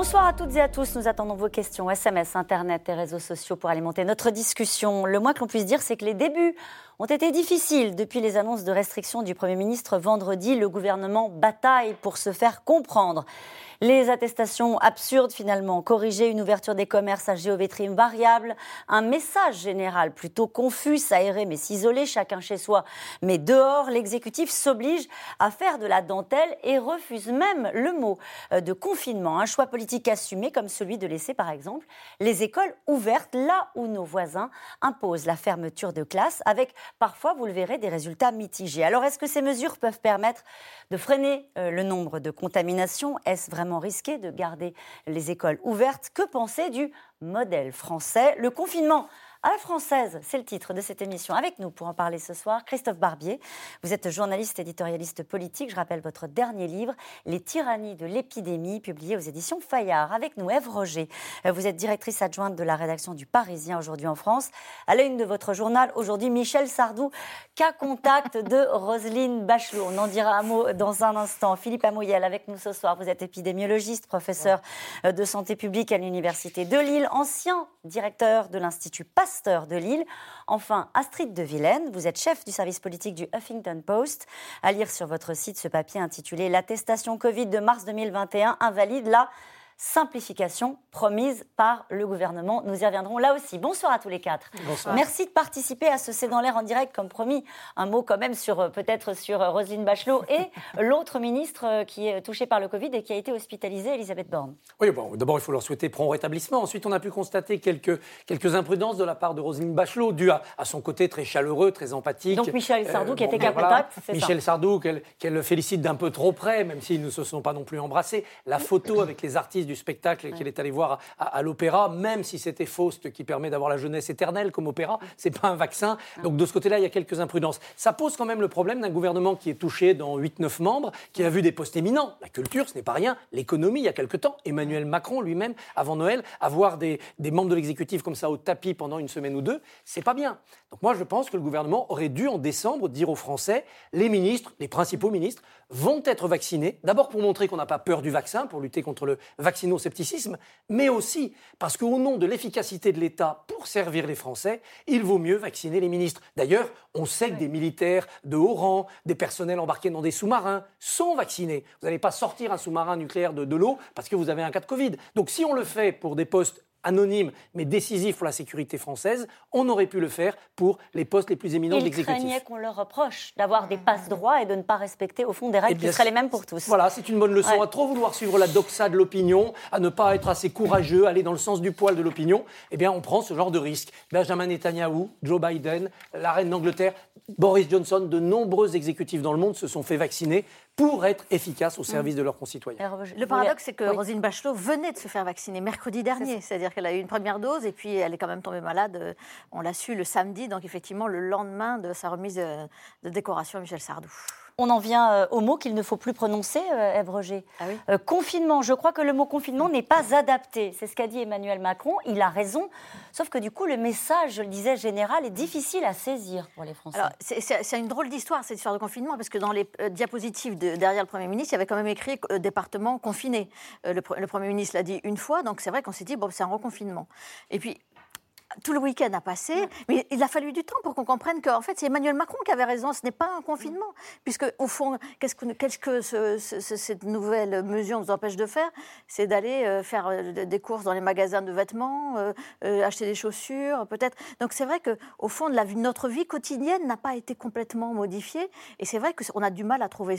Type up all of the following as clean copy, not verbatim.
Bonsoir à toutes et à tous. Nous attendons vos questions, SMS, Internet et réseaux sociaux pour alimenter notre discussion. Le moins que l'on puisse dire, c'est que les débuts ont été difficiles. Depuis les annonces de restrictions du Premier ministre vendredi, le gouvernement bataille pour se faire comprendre. Les attestations absurdes, finalement, corrigées, une ouverture des commerces à géométrie variable, un message général plutôt confus, s'aérer mais s'isoler, chacun chez soi mais dehors. L'exécutif s'oblige à faire de la dentelle et refuse même le mot de confinement. Un choix politique assumé comme celui de laisser, par exemple, les écoles ouvertes là où nos voisins imposent la fermeture de classes avec, parfois, vous le verrez, des résultats mitigés. Alors, est-ce que ces mesures peuvent permettre de freiner le nombre de contaminations ? Est-ce vraiment risqué de garder les écoles ouvertes ? Que penser du modèle français ? Le confinement à la française, c'est le titre de cette émission. Avec nous pour en parler ce soir, Christophe Barbier. Vous êtes journaliste éditorialiste politique. Je rappelle votre dernier livre, Les tyrannies de l'épidémie, publié aux éditions Fayard. Avec nous, Ève Roger. Vous êtes directrice adjointe de la rédaction du Parisien aujourd'hui en France. À la une de votre journal, aujourd'hui, Michel Sardou, cas contact de Roselyne Bachelot. On en dira un mot dans un instant. Philippe Amouyel, avec nous ce soir. Vous êtes épidémiologiste, professeur de santé publique à l'Université de Lille, ancien directeur de l'Institut Pasteur de Lille. Enfin, Astrid de Vilaine, vous êtes chef du service politique du Huffington Post. À lire sur votre site ce papier intitulé « L'attestation Covid de mars 2021 invalide la simplification promise par le gouvernement ». Nous y reviendrons là aussi. Bonsoir à tous les quatre. Bonsoir. Merci de participer à ce C'est dans l'air en direct, comme promis. Un mot quand même peut-être sur Roselyne Bachelot et l'autre ministre qui est touchée par le Covid et qui a été hospitalisée, Elisabeth Borne. Oui, bon, d'abord, il faut leur souhaiter prompt rétablissement. Ensuite, on a pu constater quelques imprudences de la part de Roselyne Bachelot, dues à son côté très chaleureux, très empathique. Donc Michel Sardou, qui était cas contact, c'est Michel ça. Sardou, qu'elle félicite d'un peu trop près, même s'ils ne se sont pas non plus embrassés. La photo avec les artistes du spectacle qu'elle est allée voir à l'opéra, même si c'était Faust qui permet d'avoir la jeunesse éternelle comme opéra, c'est pas un vaccin. Donc de ce côté-là, il y a quelques imprudences. Ça pose quand même le problème d'un gouvernement qui est touché dans 8-9 membres, qui a vu des postes éminents. La culture, ce n'est pas rien. L'économie, il y a quelque temps. Emmanuel Macron lui-même, avant Noël, avoir des membres de l'exécutif comme ça au tapis pendant une semaine ou deux, c'est pas bien. Donc moi, je pense que le gouvernement aurait dû, en décembre, dire aux Français, les ministres, les principaux ministres, vont être vaccinés, d'abord pour montrer qu'on n'a pas peur du vaccin, pour lutter contre le vaccino-scepticisme, mais aussi parce qu'au nom de l'efficacité de l'État pour servir les Français, il vaut mieux vacciner les ministres. D'ailleurs, on sait que des militaires de haut rang, des personnels embarqués dans des sous-marins sont vaccinés. Vous n'allez pas sortir un sous-marin nucléaire de l'eau parce que vous avez un cas de Covid. Donc si on le fait pour des postes anonyme mais décisif pour la sécurité française, on aurait pu le faire pour les postes les plus éminents de l'exécutif. Ils craignaient qu'on leur reproche d'avoir des passe-droits et de ne pas respecter au fond des règles qui seraient les mêmes pour tous. Voilà, c'est une bonne leçon. À trop vouloir suivre la doxa de l'opinion, à ne pas être assez courageux, aller dans le sens du poil de l'opinion, eh bien on prend ce genre de risque. Benjamin Netanyahou, Joe Biden, la reine d'Angleterre, Boris Johnson, de nombreux exécutifs dans le monde se sont fait vacciner pour être efficaces au service de leurs concitoyens. Le paradoxe, c'est que Roselyne Bachelot venait de se faire vacciner mercredi dernier. C'est-à-dire qu'elle a eu une première dose et puis elle est quand même tombée malade. On l'a su le samedi, donc effectivement le lendemain de sa remise de décoration à Michel Sardou. On en vient au mot qu'il ne faut plus prononcer, Ève Roger. Ah oui. Confinement. Je crois que le mot confinement n'est pas adapté. C'est ce qu'a dit Emmanuel Macron. Il a raison. Sauf que du coup, le message, je le disais, général, est difficile à saisir pour les Français. Alors, c'est une drôle d'histoire, cette histoire de confinement, parce que dans les diapositives derrière le Premier ministre, il y avait quand même écrit département confiné. Le Premier ministre l'a dit une fois, donc c'est vrai qu'on s'est dit, bon, c'est un reconfinement. Et puis, tout le week-end a passé, mais il a fallu du temps pour qu'on comprenne qu'en fait, c'est Emmanuel Macron qui avait raison, ce n'est pas un confinement. Puisque, au fond, qu'est-ce que cette nouvelle mesure nous empêche de faire ? C'est d'aller faire des courses dans les magasins de vêtements, acheter des chaussures, peut-être. Donc, c'est vrai qu'au fond, notre vie quotidienne n'a pas été complètement modifiée. Et c'est vrai qu'on a du mal à trouver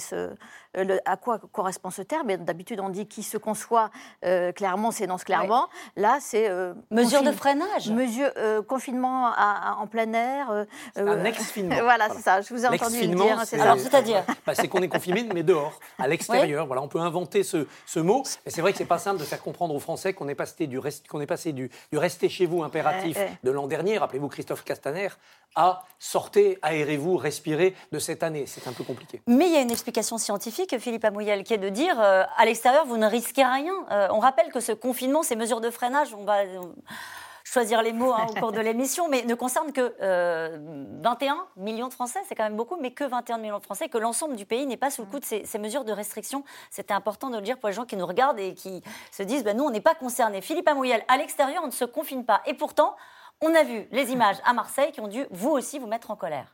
à quoi correspond ce terme. Et d'habitude, on dit qui se conçoit clairement, s'énonce clairement. Ouais. Là, c'est... mesure de freinage. Confinement en plein air. Un ex-finement. Voilà, c'est ça. Je vous ai entendu le dire. C'est-à-dire c'est qu'on est confiné, mais dehors, à l'extérieur. Oui. Voilà, on peut inventer ce mot. Mais c'est vrai que c'est pas simple de faire comprendre aux Français qu'on est passé du rester chez vous impératif de l'an dernier. Rappelez-vous Christophe Castaner à sortez, aérez-vous, respirez de cette année. C'est un peu compliqué. Mais il y a une explication scientifique, Philippe Amouyel, qui est de dire à l'extérieur, vous ne risquez rien. On rappelle que ce confinement, ces mesures de freinage, choisir les mots au cours de l'émission, mais ne concerne que 21 millions de Français, c'est quand même beaucoup, mais que 21 millions de Français, que l'ensemble du pays n'est pas sous le coup de ces mesures de restriction. C'était important de le dire pour les gens qui nous regardent et qui se disent nous, on n'est pas concernés. Philippe Amouyel, à l'extérieur, on ne se confine pas. Et pourtant, on a vu les images à Marseille qui ont dû, vous aussi, vous mettre en colère.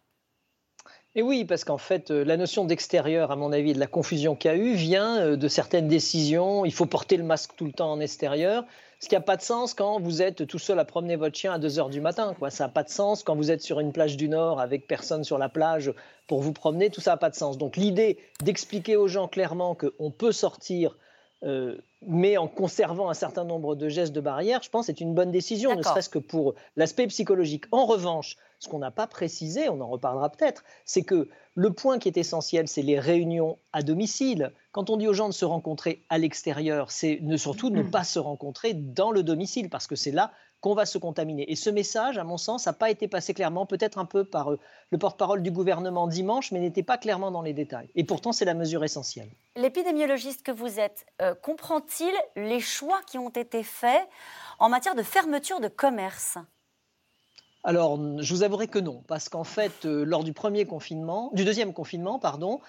Et oui, parce qu'en fait, la notion d'extérieur, à mon avis, de la confusion qu'il y a eu, vient de certaines décisions. Il faut porter le masque tout le temps en extérieur, ce qui n'a pas de sens quand vous êtes tout seul à promener votre chien à 2h du matin. Ça n'a pas de sens quand vous êtes sur une plage du Nord avec personne sur la plage pour vous promener. Tout ça n'a pas de sens. Donc l'idée d'expliquer aux gens clairement qu'on peut sortir, mais en conservant un certain nombre de gestes de barrière, je pense que c'est une bonne décision, ne serait-ce que pour l'aspect psychologique. En revanche, ce qu'on n'a pas précisé, on en reparlera peut-être, c'est que le point qui est essentiel, c'est les réunions à domicile. Quand on dit aux gens de se rencontrer à l'extérieur, c'est surtout ne pas se rencontrer dans le domicile, parce que c'est là qu'on va se contaminer. Et ce message, à mon sens, n'a pas été passé clairement, peut-être un peu par le porte-parole du gouvernement dimanche, mais n'était pas clairement dans les détails. Et pourtant, c'est la mesure essentielle. L'épidémiologiste que vous êtes, comprend-il les choix qui ont été faits en matière de fermeture de commerce ? Alors, je vous avouerai que non, parce qu'en fait, lors du deuxième confinement,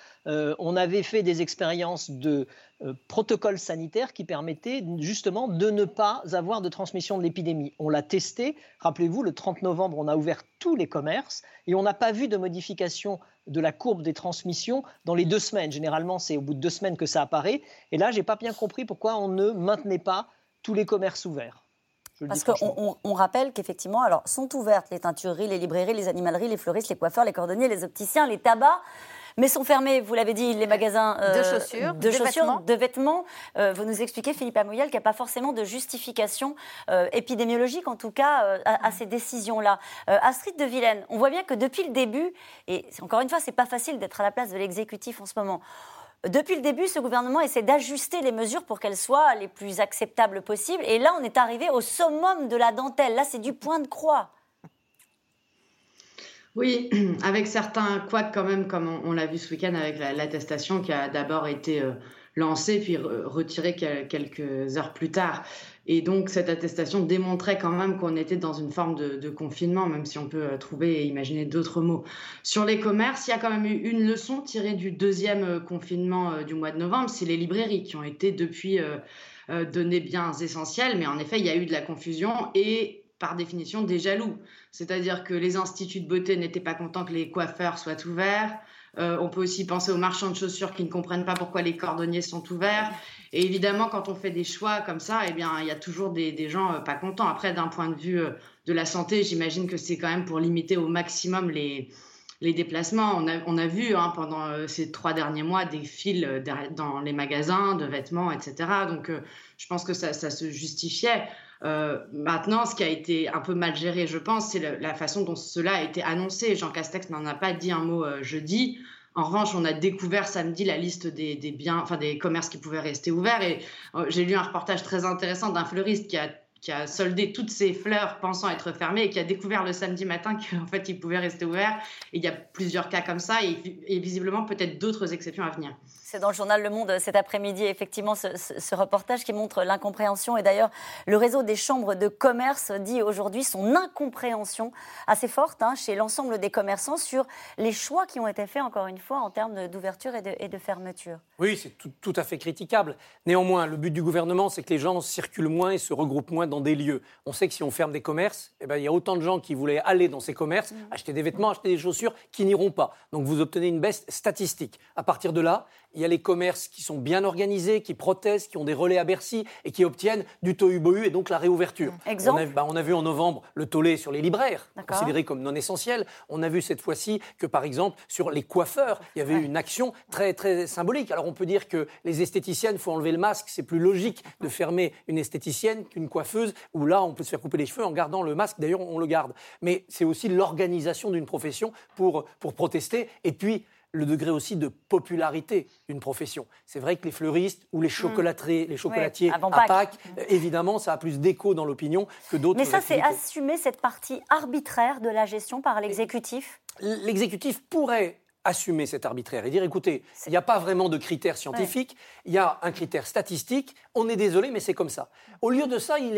on avait fait des expériences de protocoles sanitaires qui permettaient justement de ne pas avoir de transmission de l'épidémie. On l'a testé, rappelez-vous, le 30 novembre, on a ouvert tous les commerces et on n'a pas vu de modification de la courbe des transmissions dans les 2 semaines. Généralement, c'est au bout de 2 semaines que ça apparaît. Et là, je n'ai pas bien compris pourquoi on ne maintenait pas tous les commerces ouverts. Parce qu'on rappelle qu'effectivement, alors, sont ouvertes les teintureries, les librairies, les animaleries, les fleuristes, les coiffeurs, les cordonniers, les opticiens, les tabacs, mais sont fermés, vous l'avez dit, les magasins de chaussures, de vêtements. Vous nous expliquez, Philippe Amouyel, qu'il n'y a pas forcément de justification épidémiologique, en tout cas, à ces décisions-là. Astrid de Vilaine, on voit bien que depuis le début, et encore une fois, c'est pas facile d'être à la place de l'exécutif en ce moment, depuis le début, ce gouvernement essaie d'ajuster les mesures pour qu'elles soient les plus acceptables possibles. Et là, on est arrivé au summum de la dentelle. Là, c'est du point de croix. Oui, avec certains couacs quand même, comme on l'a vu ce week-end avec l'attestation qui a d'abord été lancée puis retirée quelques heures plus tard. Et donc, cette attestation démontrait quand même qu'on était dans une forme de confinement, même si on peut trouver et imaginer d'autres mots. Sur les commerces, il y a quand même eu une leçon tirée du 2e confinement du mois de novembre, c'est les librairies qui ont été depuis données biens essentiels. Mais en effet, il y a eu de la confusion et par définition des jaloux. C'est-à-dire que les instituts de beauté n'étaient pas contents que les coiffeurs soient ouverts. On peut aussi penser aux marchands de chaussures qui ne comprennent pas pourquoi les cordonniers sont ouverts. Et évidemment, quand on fait des choix comme ça, il y a toujours des gens pas contents. Après, d'un point de vue de la santé, j'imagine que c'est quand même pour limiter au maximum les déplacements. On a vu pendant ces 3 derniers mois des files dans les magasins de vêtements, etc. Donc, je pense que ça se justifiait. Maintenant, ce qui a été un peu mal géré, je pense, c'est la façon dont cela a été annoncé. Jean Castex n'en a pas dit un mot jeudi. En revanche, on a découvert samedi la liste des commerces qui pouvaient rester ouverts. Et j'ai lu un reportage très intéressant d'un fleuriste qui a soldé toutes ses fleurs pensant être fermées et qui a découvert le samedi matin qu'en fait, ils pouvaient rester ouverts. Et il y a plusieurs cas comme ça et visiblement peut-être d'autres exceptions à venir. C'est dans le journal Le Monde cet après-midi, effectivement, ce reportage qui montre l'incompréhension. Et d'ailleurs, le réseau des chambres de commerce dit aujourd'hui son incompréhension assez forte chez l'ensemble des commerçants sur les choix qui ont été faits, encore une fois, en termes d'ouverture et de fermeture. Oui, c'est tout à fait critiquable. Néanmoins, le but du gouvernement, c'est que les gens circulent moins et se regroupent moins dans des lieux. On sait que si on ferme des commerces, il y a autant de gens qui voulaient aller dans ces commerces, acheter des vêtements, acheter des chaussures, qui n'iront pas. Donc vous obtenez une baisse statistique. À partir de là, il y a les commerces qui sont bien organisés, qui protestent, qui ont des relais à Bercy et qui obtiennent du tohu-bohu et donc la réouverture. Exemple ? On a vu en novembre le tollé sur les libraires, considérés comme non essentiels. On a vu cette fois-ci que, par exemple, sur les coiffeurs, il y avait une action très, très symbolique. Alors on peut dire que les esthéticiennes, il faut enlever le masque. C'est plus logique de fermer une esthéticienne qu'une coiffeuse, où là, on peut se faire couper les cheveux en gardant le masque. D'ailleurs, on le garde. Mais c'est aussi l'organisation d'une profession pour protester. Et puis, le degré aussi de popularité d'une profession. C'est vrai que les fleuristes ou les chocolatiers à Pâques, évidemment, ça a plus d'écho dans l'opinion que d'autres. Mais ça, c'est assumer cette partie arbitraire de la gestion par l'exécutif ? L'exécutif pourrait assumer cet arbitraire et dire, écoutez, il n'y a pas vraiment de critères scientifiques, il y a un critère statistique, on est désolé, mais c'est comme ça. Au lieu de ça,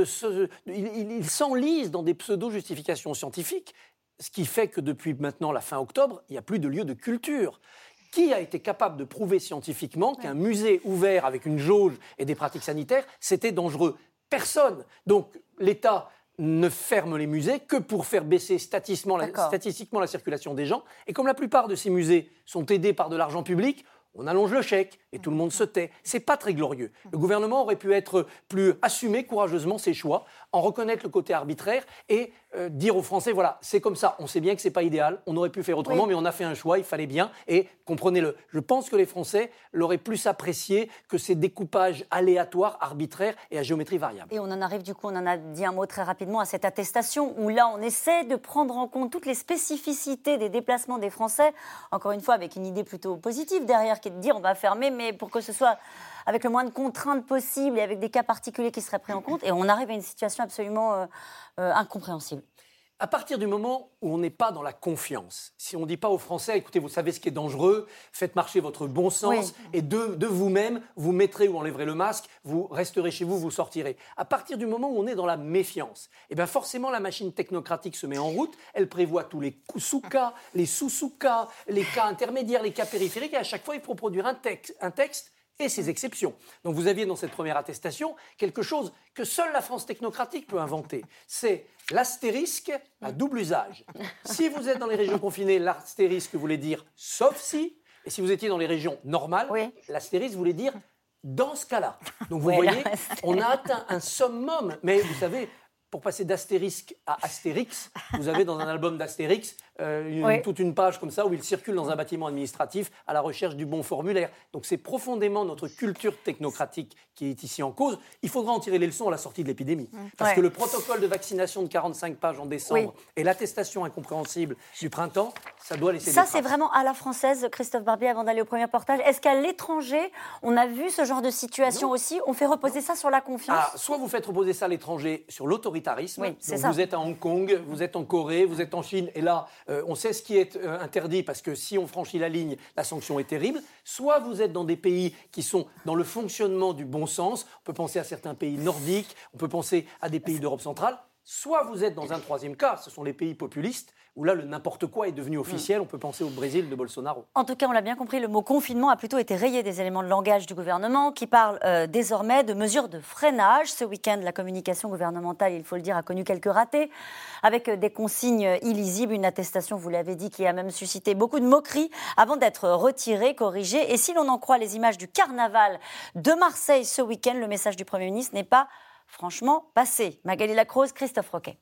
il s'enlise dans des pseudo-justifications scientifiques, ce qui fait que depuis maintenant la fin octobre, il n'y a plus de lieu de culture. Qui a été capable de prouver scientifiquement qu'un musée ouvert avec une jauge et des pratiques sanitaires, c'était dangereux? Personne. Donc l'État ne ferme les musées que pour faire baisser statistiquement la circulation des gens. Et comme la plupart de ces musées sont aidés par de l'argent public, on allonge le chèque et tout le monde se tait. C'est pas très glorieux. Le gouvernement aurait pu assumer courageusement ses choix, en reconnaître le côté arbitraire et dire aux Français, voilà, c'est comme ça. On sait bien que c'est pas idéal, on aurait pu faire autrement, mais on a fait un choix, il fallait bien, et comprenez-le. Je pense que les Français l'auraient plus apprécié que ces découpages aléatoires, arbitraires et à géométrie variable. Et on en arrive du coup, on en a dit un mot très rapidement, à cette attestation où là on essaie de prendre en compte toutes les spécificités des déplacements des Français, encore une fois avec une idée plutôt positive derrière, qui est de dire on va fermer, mais pour que ce soit avec le moins de contraintes possibles et avec des cas particuliers qui seraient pris en compte, et on arrive à une situation absolument incompréhensible. À partir du moment où on n'est pas dans la confiance, si on ne dit pas aux Français, écoutez, vous savez ce qui est dangereux, faites marcher votre bon sens, et de vous-même, vous mettrez ou enlèverez le masque, vous resterez chez vous, vous sortirez. À partir du moment où on est dans la méfiance, eh bien forcément la machine technocratique se met en route, elle prévoit tous les sous-cas, les sous-sous-cas, les cas intermédiaires, les cas périphériques, et à chaque fois il faut produire un texte et ses exceptions. Donc vous aviez dans cette première attestation quelque chose que seule la France technocratique peut inventer. C'est l'astérisque à double usage. Si vous êtes dans les régions confinées, l'astérisque voulait dire « sauf si », et si vous étiez dans les régions normales, l'astérisque voulait dire « dans ce cas-là ». Donc vous voyez, on a atteint un summum, mais vous savez, pour passer d'astérisque à Astérix, vous avez dans un album d'Astérix toute une page comme ça où il circule dans un bâtiment administratif à la recherche du bon formulaire. Donc c'est profondément notre culture technocratique qui est ici en cause. Il faudra en tirer les leçons à la sortie de l'épidémie. Parce que le protocole de vaccination de 45 pages en décembre et l'attestation incompréhensible du printemps, ça doit laisser des traces. Ça, c'est vraiment à la française, Christophe Barbier, avant d'aller au premier reportage. Est-ce qu'à l'étranger, on a vu ce genre de situation aussi? On fait reposer ça sur la confiance? Soit vous faites reposer ça à l'étranger sur l'autoritarisme. Oui, c'est donc ça. vous êtes à Hong Kong, vous êtes en Corée, vous êtes en Chine, et là, on sait ce qui est interdit parce que si on franchit la ligne, la sanction est terrible. Soit vous êtes dans des pays qui sont dans le fonctionnement du bon sens. On peut penser à certains pays nordiques, on peut penser à des pays d'Europe centrale. Soit vous êtes dans un troisième cas, ce sont les pays populistes, où là, le n'importe quoi est devenu officiel. On peut penser au Brésil de Bolsonaro. En tout cas, on l'a bien compris, le mot confinement a plutôt été rayé des éléments de langage du gouvernement qui parle désormais de mesures de freinage. Ce week-end, la communication gouvernementale, il faut le dire, a connu quelques ratés, avec des consignes illisibles, une attestation, vous l'avez dit, qui a même suscité beaucoup de moqueries avant d'être retirée, corrigée. Et si l'on en croit les images du carnaval de Marseille ce week-end, le message du Premier ministre n'est pas franchement passé. Magali Lacrose, Christophe Roquet.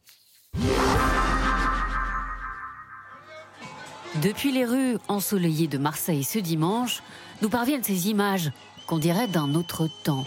Depuis les rues ensoleillées de Marseille ce dimanche, nous parviennent ces images qu'on dirait d'un autre temps.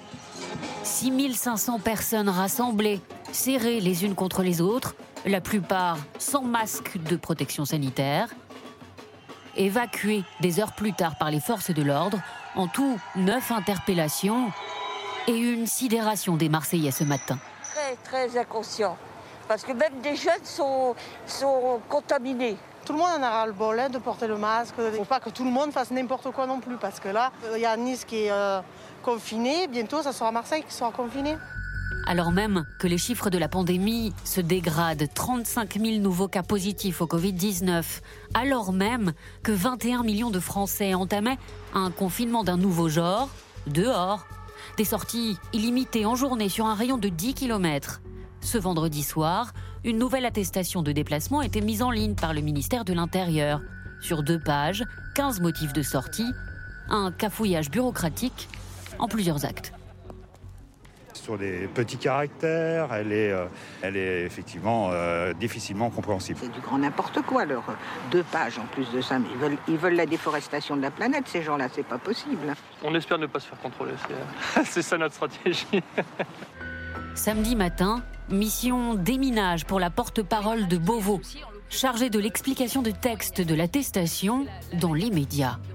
6500 personnes rassemblées, serrées les unes contre les autres, la plupart sans masque de protection sanitaire. Évacuées des heures plus tard par les forces de l'ordre, en tout 9 interpellations et une sidération des Marseillais ce matin. Très, très inconscient, parce que même des jeunes sont contaminés. Tout le monde en a ras-le-bol de porter le masque. Il ne faut pas que tout le monde fasse n'importe quoi non plus, parce que là, il y a Nice qui est confiné, bientôt ça sera Marseille qui sera confiné. Alors même que les chiffres de la pandémie se dégradent, 35 000 nouveaux cas positifs au Covid-19, alors même que 21 millions de Français entamaient un confinement d'un nouveau genre, dehors, des sorties illimitées en journée sur un rayon de 10 km. Ce vendredi soir, une nouvelle attestation de déplacement était mise en ligne par le ministère de l'Intérieur. Sur 2 pages, 15 motifs de sortie, un cafouillage bureaucratique en plusieurs actes. Sur les petits caractères, elle est effectivement difficilement compréhensible. C'est du grand n'importe quoi, leurs 2 pages en plus de ça. Mais ils veulent la déforestation de la planète, ces gens-là, c'est pas possible. On espère ne pas se faire contrôler, c'est ça notre stratégie. Samedi matin, mission déminage pour la porte-parole de Beauvau, chargée de l'explication de texte de l'attestation dans les médias.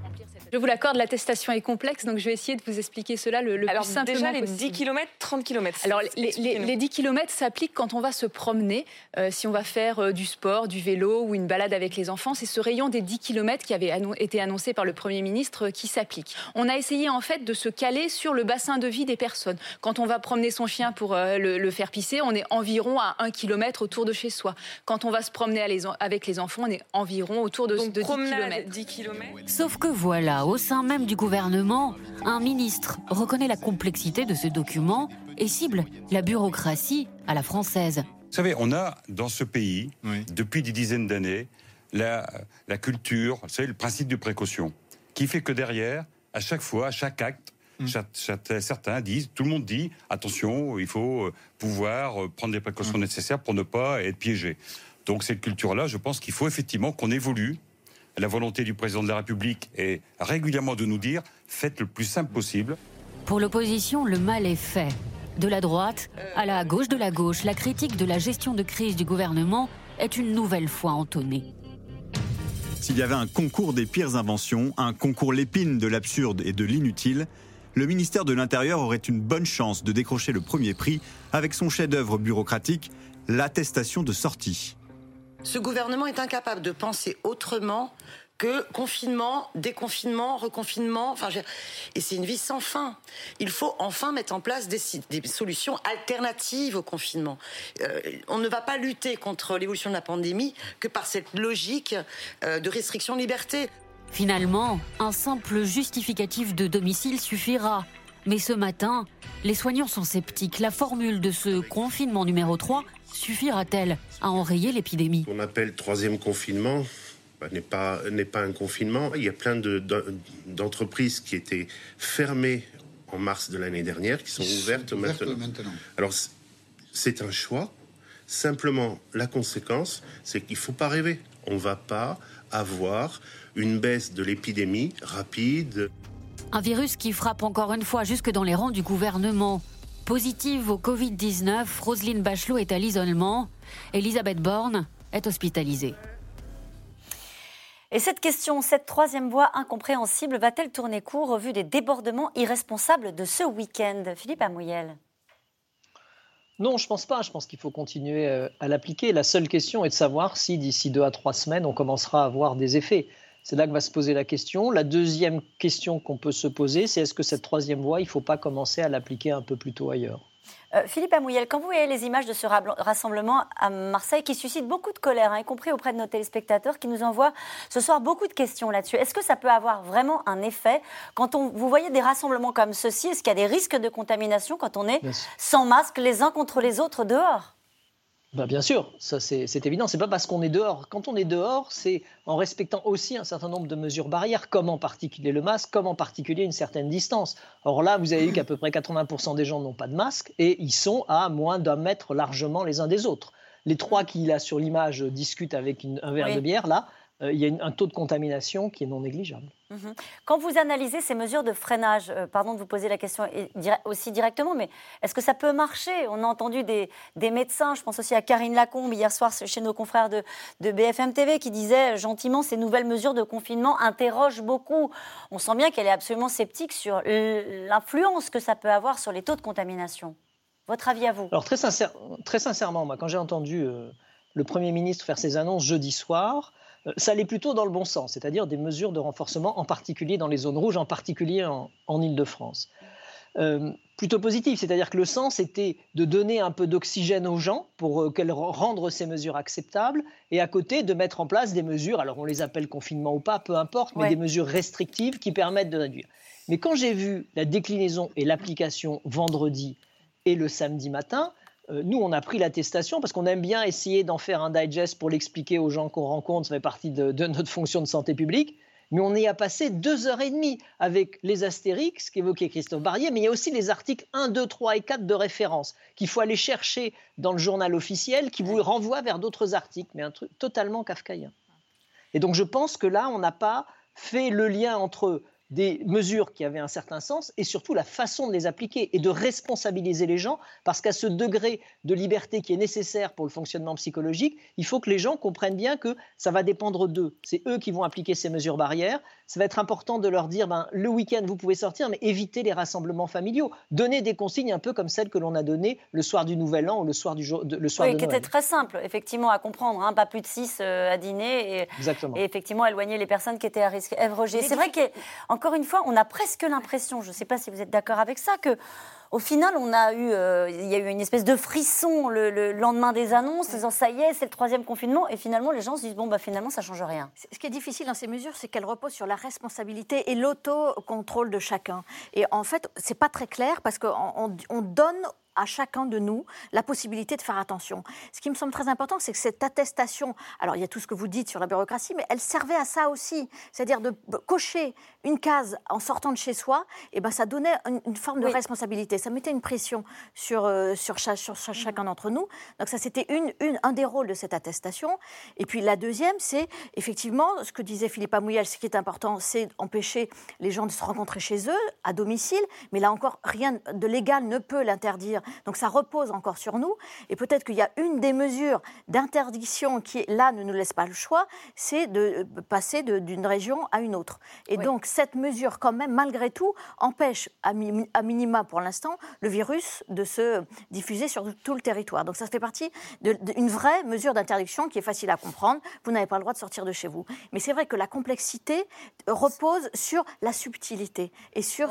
Je vous l'accorde, l'attestation est complexe, donc je vais essayer de vous expliquer cela le plus simplement possible. Alors déjà, les 10 km, 30 km. Alors les 10 km s'appliquent quand on va se promener, si on va faire du sport, du vélo ou une balade avec les enfants. C'est ce rayon des 10 km qui avait été annoncé par le Premier ministre qui s'applique. On a essayé en fait de se caler sur le bassin de vie des personnes. Quand on va promener son chien pour le faire pisser, on est environ à 1 km autour de chez soi. Quand on va se promener avec les enfants, on est environ autour de 10 km. Sauf que voilà, au sein même du gouvernement, un ministre reconnaît la complexité de ce document et cible la bureaucratie à la française. Vous savez, on a dans ce pays, depuis des dizaines d'années, la culture, vous savez, le principe de précaution, qui fait que derrière, à chaque fois, à chaque acte, certains disent, tout le monde dit, attention, il faut pouvoir prendre les précautions nécessaires pour ne pas être piégé. Donc cette culture-là, je pense qu'il faut effectivement qu'on évolue. La volonté du président de la République est régulièrement de nous dire, faites le plus simple possible. Pour l'opposition, le mal est fait. De la droite à la gauche de la gauche, la critique de la gestion de crise du gouvernement est une nouvelle fois entonnée. S'il y avait un concours des pires inventions, un concours Lépine de l'absurde et de l'inutile, le ministère de l'Intérieur aurait une bonne chance de décrocher le premier prix avec son chef-d'œuvre bureaucratique, l'attestation de sortie. Ce gouvernement est incapable de penser autrement que confinement, déconfinement, reconfinement. Et c'est une vie sans fin. Il faut enfin mettre en place des solutions alternatives au confinement. On ne va pas lutter contre l'évolution de la pandémie que par cette logique de restriction de liberté. Finalement, un simple justificatif de domicile suffira. Mais ce matin, les soignants sont sceptiques. La formule de ce confinement numéro 3 suffira-t-elle à enrayer l'épidémie ? On appelle troisième confinement n'est pas un confinement. Il y a plein d'entreprises qui étaient fermées en mars de l'année dernière, qui sont ouvertes maintenant. Alors, c'est un choix. Simplement, la conséquence, c'est qu'il ne faut pas rêver. On ne va pas avoir une baisse de l'épidémie rapide. Un virus qui frappe encore une fois jusque dans les rangs du gouvernement. Positive au Covid-19, Roselyne Bachelot est à l'isolement. Elisabeth Borne est hospitalisée. Et cette question, cette troisième voie incompréhensible, va-t-elle tourner court au vu des débordements irresponsables de ce week-end ? Philippe Amouyel. Non, je ne pense pas. Je pense qu'il faut continuer à l'appliquer. La seule question est de savoir si d'ici 2 à 3 semaines, on commencera à avoir des effets. C'est là que va se poser la question. La deuxième question qu'on peut se poser, c'est est-ce que cette troisième voie, il ne faut pas commencer à l'appliquer un peu plus tôt ailleurs ? Philippe Amouyel, quand vous voyez les images de ce rassemblement à Marseille qui suscite beaucoup de colère, y compris auprès de nos téléspectateurs qui nous envoient ce soir beaucoup de questions là-dessus, est-ce que ça peut avoir vraiment un effet quand vous voyez des rassemblements comme ceux-ci ? Est-ce qu'il y a des risques de contamination quand on est sans masque les uns contre les autres dehors ? Bien sûr, ça c'est évident. C'est pas parce qu'on est dehors. Quand on est dehors, c'est en respectant aussi un certain nombre de mesures barrières, comme en particulier le masque, comme en particulier une certaine distance. Or là, vous avez vu qu'à peu près 80% des gens n'ont pas de masque et ils sont à moins d'1 mètre largement les uns des autres. Les 3 qui, là, sur l'image, discutent avec un verre de bière, là, il y a un taux de contamination qui est non négligeable. Quand vous analysez ces mesures de freinage, pardon de vous poser la question aussi directement, mais est-ce que ça peut marcher ? On a entendu des médecins, je pense aussi à Karine Lacombe hier soir chez nos confrères de BFM TV qui disaient gentiment ces nouvelles mesures de confinement interrogent beaucoup. On sent bien qu'elle est absolument sceptique sur l'influence que ça peut avoir sur les taux de contamination. Votre avis à vous ? Alors très sincèrement, moi, quand j'ai entendu le Premier ministre faire ses annonces jeudi soir, ça allait plutôt dans le bon sens, c'est-à-dire des mesures de renforcement, en particulier dans les zones rouges, en particulier en Île-de-France. Plutôt positif, c'est-à-dire que le sens était de donner un peu d'oxygène aux gens pour rendre ces mesures acceptables et à côté de mettre en place des mesures, alors on les appelle confinement ou pas, peu importe, mais des mesures restrictives qui permettent de réduire. Mais quand j'ai vu la déclinaison et l'application vendredi et le samedi matin, nous, on a pris l'attestation parce qu'on aime bien essayer d'en faire un digest pour l'expliquer aux gens qu'on rencontre. Ça fait partie de notre fonction de santé publique. Mais on y a passé 2h30 avec les astérix qu'évoquait Christophe Barrier, mais il y a aussi les articles 1, 2, 3 et 4 de référence qu'il faut aller chercher dans le journal officiel qui vous renvoie vers d'autres articles, mais un truc totalement kafkaïen. Et donc je pense que là, on n'a pas fait le lien entre des mesures qui avaient un certain sens et surtout la façon de les appliquer et de responsabiliser les gens parce qu'à ce degré de liberté qui est nécessaire pour le fonctionnement psychologique, il faut que les gens comprennent bien que ça va dépendre d'eux. C'est eux qui vont appliquer ces mesures barrières, ça va être important de leur dire, le week-end, vous pouvez sortir, mais évitez les rassemblements familiaux. Donnez des consignes un peu comme celles que l'on a données le soir du Nouvel An ou le soir de Noël. Qui était très simple, effectivement, à comprendre. Pas plus de 6 à dîner et effectivement éloigner les personnes qui étaient à risque. Ève Roger, c'est vrai qu'encore une fois, on a presque l'impression, je ne sais pas si vous êtes d'accord avec ça, que au final, il y a eu une espèce de frisson le lendemain des annonces, disant ça y est, c'est le 3e confinement, et finalement les gens se disent finalement ça change rien. Ce qui est difficile dans ces mesures, c'est qu'elles reposent sur la responsabilité et l'autocontrôle de chacun. Et en fait, c'est pas très clair parce qu'on donne à chacun de nous la possibilité de faire attention. Ce qui me semble très important, c'est que cette attestation, alors il y a tout ce que vous dites sur la bureaucratie, mais elle servait à ça aussi, c'est-à-dire de cocher une case en sortant de chez soi, et ça donnait une forme de responsabilité, ça mettait une pression sur chacun d'entre nous. Donc ça, c'était un des rôles de cette attestation. Et puis la deuxième, c'est effectivement ce que disait Philippe Amouyel, ce qui est important, c'est empêcher les gens de se rencontrer chez eux, à domicile, mais là encore, rien de légal ne peut l'interdire. Donc ça repose encore sur nous. Et peut-être qu'il y a une des mesures d'interdiction qui, là, ne nous laisse pas le choix, c'est de passer d'une région à une autre. Et donc cette mesure, quand même, malgré tout, empêche, à minima pour l'instant, le virus de se diffuser sur tout le territoire. Donc ça fait partie d'une vraie mesure d'interdiction qui est facile à comprendre. Vous n'avez pas le droit de sortir de chez vous. Mais c'est vrai que la complexité repose sur la subtilité et sur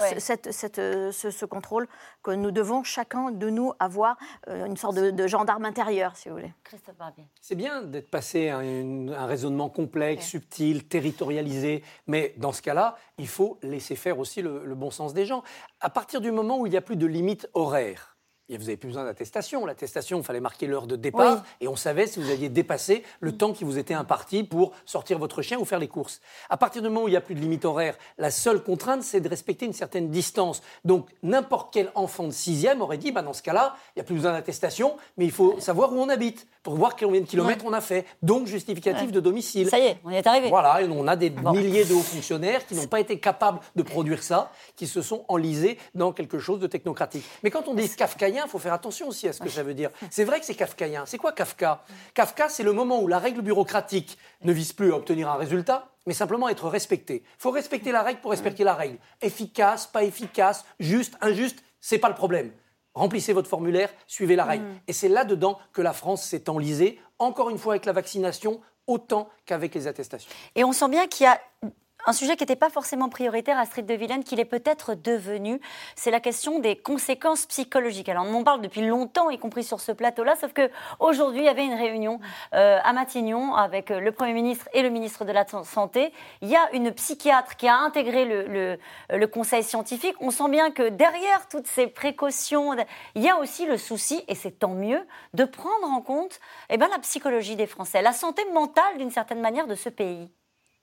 ce contrôle que nous devons chacun de nous avoir, une sorte de gendarme intérieur, si vous voulez. Christophe Barbier. C'est bien d'être passé à un raisonnement complexe, subtil, territorialisé, mais dans ce cas-là, il faut laisser faire aussi le bon sens des gens. À partir du moment où il n'y a plus de limite horaire, vous n'avez plus besoin d'attestation. L'attestation, il fallait marquer l'heure de départ et on savait si vous aviez dépassé le temps qui vous était imparti pour sortir votre chien ou faire les courses. À partir du moment où il n'y a plus de limite horaire, la seule contrainte, c'est de respecter une certaine distance. Donc, n'importe quel enfant de 6e aurait dit, dans ce cas-là, il n'y a plus besoin d'attestation, mais il faut savoir où on habite pour voir combien de kilomètres on a fait. Donc, justificatif de domicile. Ça y est, on y est arrivé. Voilà, et on a des milliers de hauts fonctionnaires qui n'ont pas été capables de produire ça, qui se sont enlisés dans quelque chose de technocratique. Mais quand on dit kafkaïen, il faut faire attention aussi à ce que ça veut dire. C'est vrai que c'est kafkaïen. C'est quoi Kafka ? Kafka, c'est le moment où la règle bureaucratique ne vise plus à obtenir un résultat, mais simplement à être respectée. Il faut respecter la règle pour respecter la règle. Efficace, pas efficace, juste, injuste, c'est pas le problème. Remplissez votre formulaire, suivez la règle. Et c'est là-dedans que la France s'est enlisée, encore une fois avec la vaccination, autant qu'avec les attestations. Et on sent bien qu'il y a un sujet qui n'était pas forcément prioritaire à Astrid de Villaine, qu'il est peut-être devenu, c'est la question des conséquences psychologiques. Alors on en parle depuis longtemps, y compris sur ce plateau-là, sauf qu'aujourd'hui, il y avait une réunion à Matignon avec le Premier ministre et le ministre de la Santé. Il y a une psychiatre qui a intégré le conseil scientifique. On sent bien que derrière toutes ces précautions, il y a aussi le souci, et c'est tant mieux, de prendre en compte la psychologie des Français, la santé mentale d'une certaine manière de ce pays.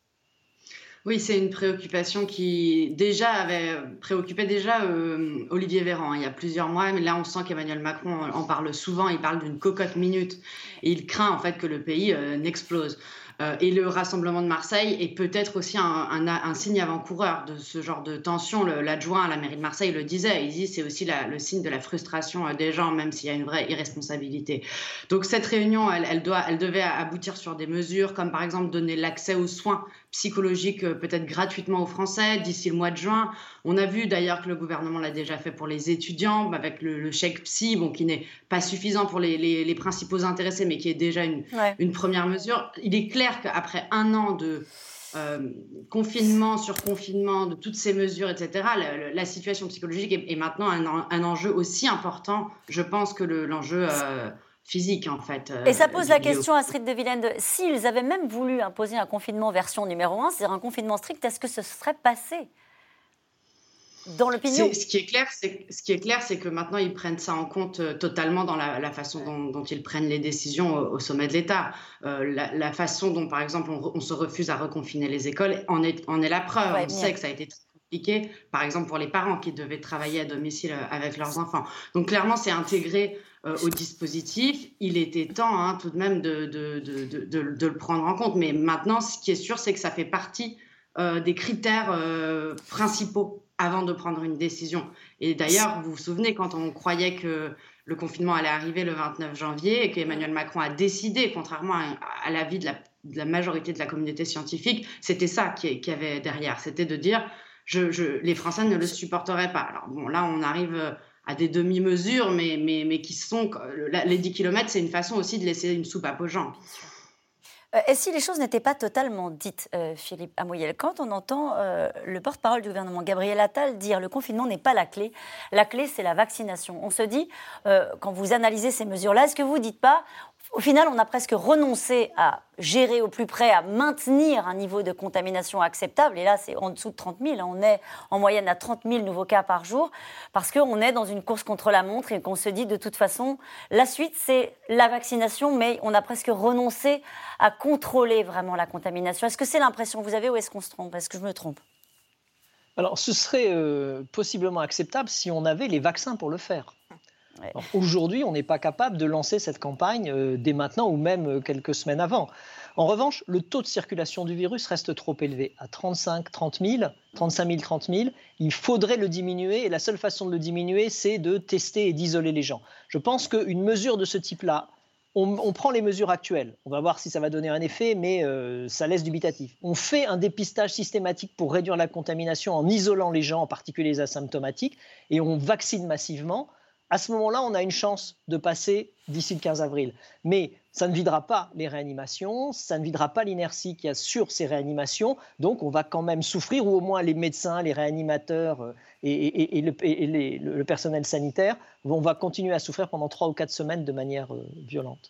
Oui, c'est une préoccupation qui avait préoccupé Olivier Véran il y a plusieurs mois, mais là on sent qu'Emmanuel Macron en parle souvent, il parle d'une cocotte minute et il craint en fait que le pays n'explose. Et le rassemblement de Marseille est peut-être aussi un signe avant-coureur de ce genre de tension. L'adjoint à la mairie de Marseille le disait, il dit c'est aussi le signe de la frustration des gens, même s'il y a une vraie irresponsabilité. Donc cette réunion, elle devait aboutir sur des mesures comme par exemple donner l'accès aux soins psychologiques peut-être gratuitement aux Français d'ici le mois de juin. On a vu d'ailleurs que le gouvernement l'a déjà fait pour les étudiants avec le chèque psy, qui n'est pas suffisant pour les principaux intéressés, mais qui est déjà une première mesure. Il est clair qu'après un an de confinement sur confinement, de toutes ces mesures, etc., la situation psychologique est maintenant un enjeu aussi important, je pense, que l'enjeu physique, en fait. Et ça pose la question, Astrid de Villaine, s'ils avaient même voulu imposer un confinement version numéro 1, c'est-à-dire un confinement strict, est-ce que ce serait passé dans l'opinion? Ce qui est clair, c'est que maintenant, ils prennent ça en compte totalement dans la façon dont ils prennent les décisions au sommet de l'État. La façon dont, par exemple, on se refuse à reconfiner les écoles en est la preuve. On sait que ça a été très compliqué, par exemple, pour les parents qui devaient travailler à domicile avec leurs enfants. Donc, clairement, c'est intégré au dispositif. Il était temps tout de même de le prendre en compte. Mais maintenant, ce qui est sûr, c'est que ça fait partie des critères principaux avant de prendre une décision. Et d'ailleurs, vous vous souvenez, quand on croyait que le confinement allait arriver le 29 janvier et qu'Emmanuel Macron a décidé, contrairement à l'avis de de la majorité de la communauté scientifique, c'était ça qui y avait derrière. C'était de dire, les Français ne le supporteraient pas. Alors bon, là, on arrive à des demi-mesures, mais qui sont... Les 10 km, c'est une façon aussi de laisser une soupape aux gens. Et si les choses n'étaient pas totalement dites, Philippe Amouyel, quand on entend le porte-parole du gouvernement, Gabriel Attal, dire le confinement n'est pas la clé c'est la vaccination. On se dit, quand vous analysez ces mesures-là, est-ce que vous ne dites pas, au final, on a presque renoncé à gérer au plus près, à maintenir un niveau de contamination acceptable. Et là, c'est en dessous de 30 000. On est en moyenne à 30 000 nouveaux cas par jour parce qu'on est dans une course contre la montre et qu'on se dit de toute façon, la suite, c'est la vaccination, mais on a presque renoncé à contrôler vraiment la contamination. Est-ce que c'est l'impression que vous avez ou est-ce qu'on se trompe? Est-ce que je me trompe? Alors, ce serait possiblement acceptable si on avait les vaccins pour le faire. Ouais. Aujourd'hui, on n'est pas capable de lancer cette campagne dès maintenant ou même quelques semaines avant. En revanche, le taux de circulation du virus reste trop élevé. À 35 000, 30 000, il faudrait le diminuer et la seule façon de le diminuer, c'est de tester et d'isoler les gens. Je pense qu'une mesure de ce type-là, on prend les mesures actuelles. On va voir si ça va donner un effet, mais ça laisse dubitatif. On fait un dépistage systématique pour réduire la contamination en isolant les gens, en particulier les asymptomatiques, et on vaccine massivement. À ce moment-là, on a une chance de passer d'ici le 15 avril. Mais ça ne videra pas les réanimations, ça ne videra pas l'inertie qu'il y a sur ces réanimations. Donc, on va quand même souffrir, ou au moins les médecins, les réanimateurs et le personnel sanitaire, on va continuer à souffrir pendant 3 ou 4 semaines de manière violente.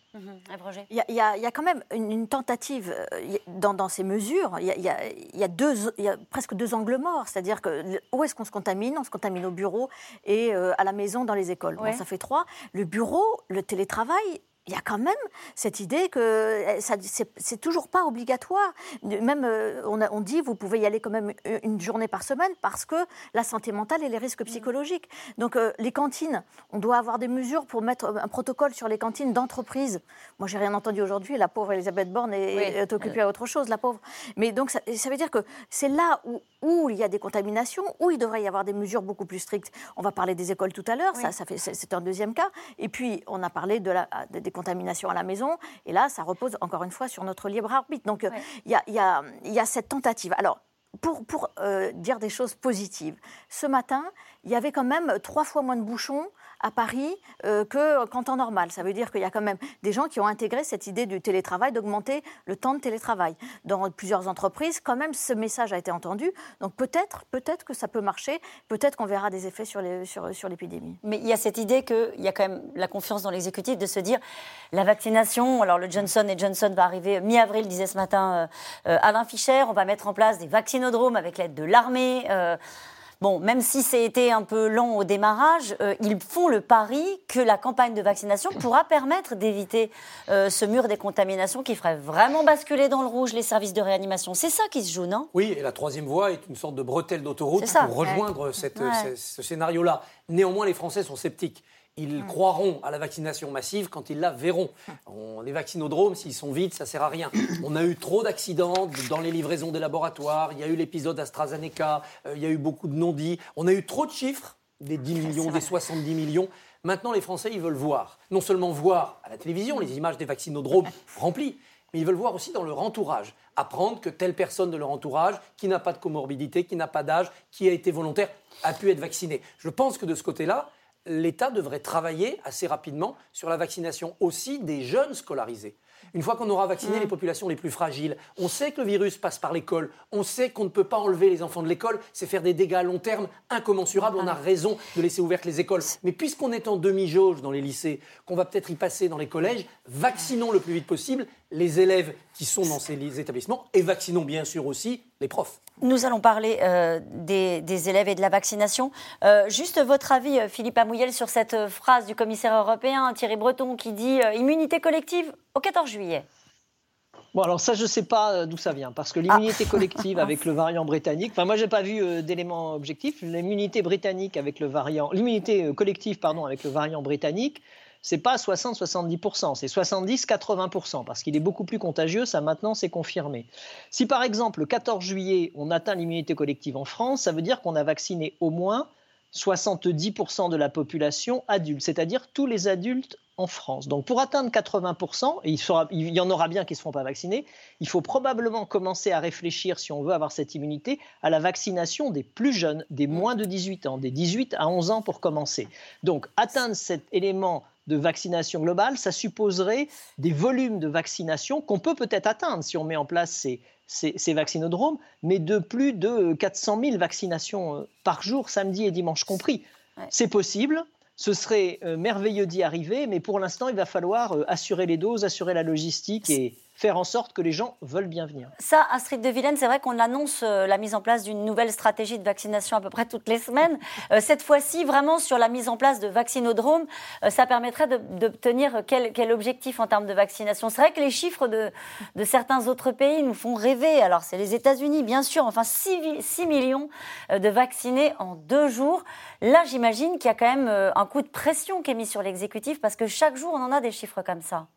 Il y a quand même une tentative dans ces mesures. Il y a presque 2 angles morts. C'est-à-dire que où est-ce qu'on se contamine? On se contamine au bureau et à la maison, dans les écoles. Ouais. Bon, ça fait 3. Le bureau, le télétravail, il y a quand même cette idée que c'est toujours pas obligatoire. Même, on dit, vous pouvez y aller quand même une journée par semaine parce que la santé mentale et les risques psychologiques. Donc, les cantines, on doit avoir des mesures pour mettre un protocole sur les cantines d'entreprise. Moi, j'ai rien entendu aujourd'hui. La pauvre Elisabeth Borne est occupée à autre chose, la pauvre. Mais donc, ça veut dire que c'est là où il y a des contaminations, où il devrait y avoir des mesures beaucoup plus strictes. On va parler des écoles tout à l'heure, c'est un deuxième cas. Et puis, on a parlé des contamination à la maison, et là, ça repose encore une fois sur notre libre arbitre. Donc, il y a cette tentative. Alors, pour dire des choses positives, ce matin, il y avait quand même 3 fois moins de bouchons à Paris qu'en temps normal. Ça veut dire qu'il y a quand même des gens qui ont intégré cette idée du télétravail, d'augmenter le temps de télétravail. Dans plusieurs entreprises, quand même, ce message a été entendu. Donc peut-être que ça peut marcher, peut-être qu'on verra des effets sur l'épidémie. Mais il y a cette idée qu'il y a quand même la confiance dans l'exécutif de se dire la vaccination, alors le Johnson & Johnson va arriver mi-avril, disait ce matin Alain Fischer, on va mettre en place des vaccinodromes avec l'aide de l'armée. Bon, même si c'était un peu lent au démarrage, ils font le pari que la campagne de vaccination pourra permettre d'éviter ce mur des contaminations qui ferait vraiment basculer dans le rouge les services de réanimation. C'est ça qui se joue, non? Oui, et la 3e voie est une sorte de bretelle d'autoroute pour rejoindre ce scénario-là. Néanmoins, les Français sont sceptiques. Ils croiront à la vaccination massive quand ils la verront. Les vaccinodromes, s'ils sont vides, ça ne sert à rien. On a eu trop d'accidents dans les livraisons des laboratoires. Il y a eu l'épisode AstraZeneca. Il y a eu beaucoup de non-dits. On a eu trop de chiffres, des 10 millions, des 70 millions. Maintenant, les Français, ils veulent voir. Non seulement voir à la télévision les images des vaccinodromes remplis, mais ils veulent voir aussi dans leur entourage. Apprendre que telle personne de leur entourage, qui n'a pas de comorbidité, qui n'a pas d'âge, qui a été volontaire, a pu être vaccinée. Je pense que de ce côté-là, l'État devrait travailler assez rapidement sur la vaccination aussi des jeunes scolarisés. Une fois qu'on aura vacciné les populations les plus fragiles, on sait que le virus passe par l'école, on sait qu'on ne peut pas enlever les enfants de l'école, c'est faire des dégâts à long terme incommensurables, on a raison de laisser ouvertes les écoles. Mais puisqu'on est en demi-jauge dans les lycées, qu'on va peut-être y passer dans les collèges, vaccinons le plus vite possible les élèves qui sont dans ces établissements et vaccinons bien sûr aussi les profs. Nous allons parler des élèves et de la vaccination. Juste votre avis, Philippe Amouyel, sur cette phrase du commissaire européen Thierry Breton qui dit « immunité collective au 14 juillet ». Bon, alors ça, je ne sais pas d'où ça vient, parce que l'immunité collective avec le variant britannique, enfin moi, je n'ai pas vu d'éléments objectifs. L'immunité collective avec le variant britannique, c'est pas 60-70%, c'est 70-80%, parce qu'il est beaucoup plus contagieux, ça maintenant c'est confirmé. Si par exemple, le 14 juillet, on atteint l'immunité collective en France, ça veut dire qu'on a vacciné au moins 70% de la population adulte, c'est-à-dire tous les adultes en France. Donc pour atteindre 80%, et il y en aura bien qui ne seront pas vaccinés, il faut probablement commencer à réfléchir, si on veut avoir cette immunité, à la vaccination des plus jeunes, des moins de 18 ans, des 18 à 11 ans pour commencer. Donc atteindre cet élément de vaccination globale, ça supposerait des volumes de vaccination qu'on peut peut-être atteindre si on met en place ces vaccinodromes, mais de plus de 400 000 vaccinations par jour, samedi et dimanche compris. Ouais. C'est possible. Ce serait merveilleux d'y arriver, mais pour l'instant, il va falloir assurer les doses, assurer la logistique et faire en sorte que les gens veulent bien venir. Ça, Astrid de Villene, c'est vrai qu'on annonce la mise en place d'une nouvelle stratégie de vaccination à peu près toutes les semaines. Cette fois-ci, vraiment sur la mise en place de vaccinodromes, ça permettrait d'obtenir quel objectif en termes de vaccination? C'est vrai que les chiffres de certains autres pays nous font rêver. Alors, c'est les États-Unis, bien sûr, enfin 6 millions de vaccinés en 2 jours. Là, j'imagine qu'il y a quand même un coup de pression qui est mis sur l'exécutif parce que chaque jour, on en a des chiffres comme ça.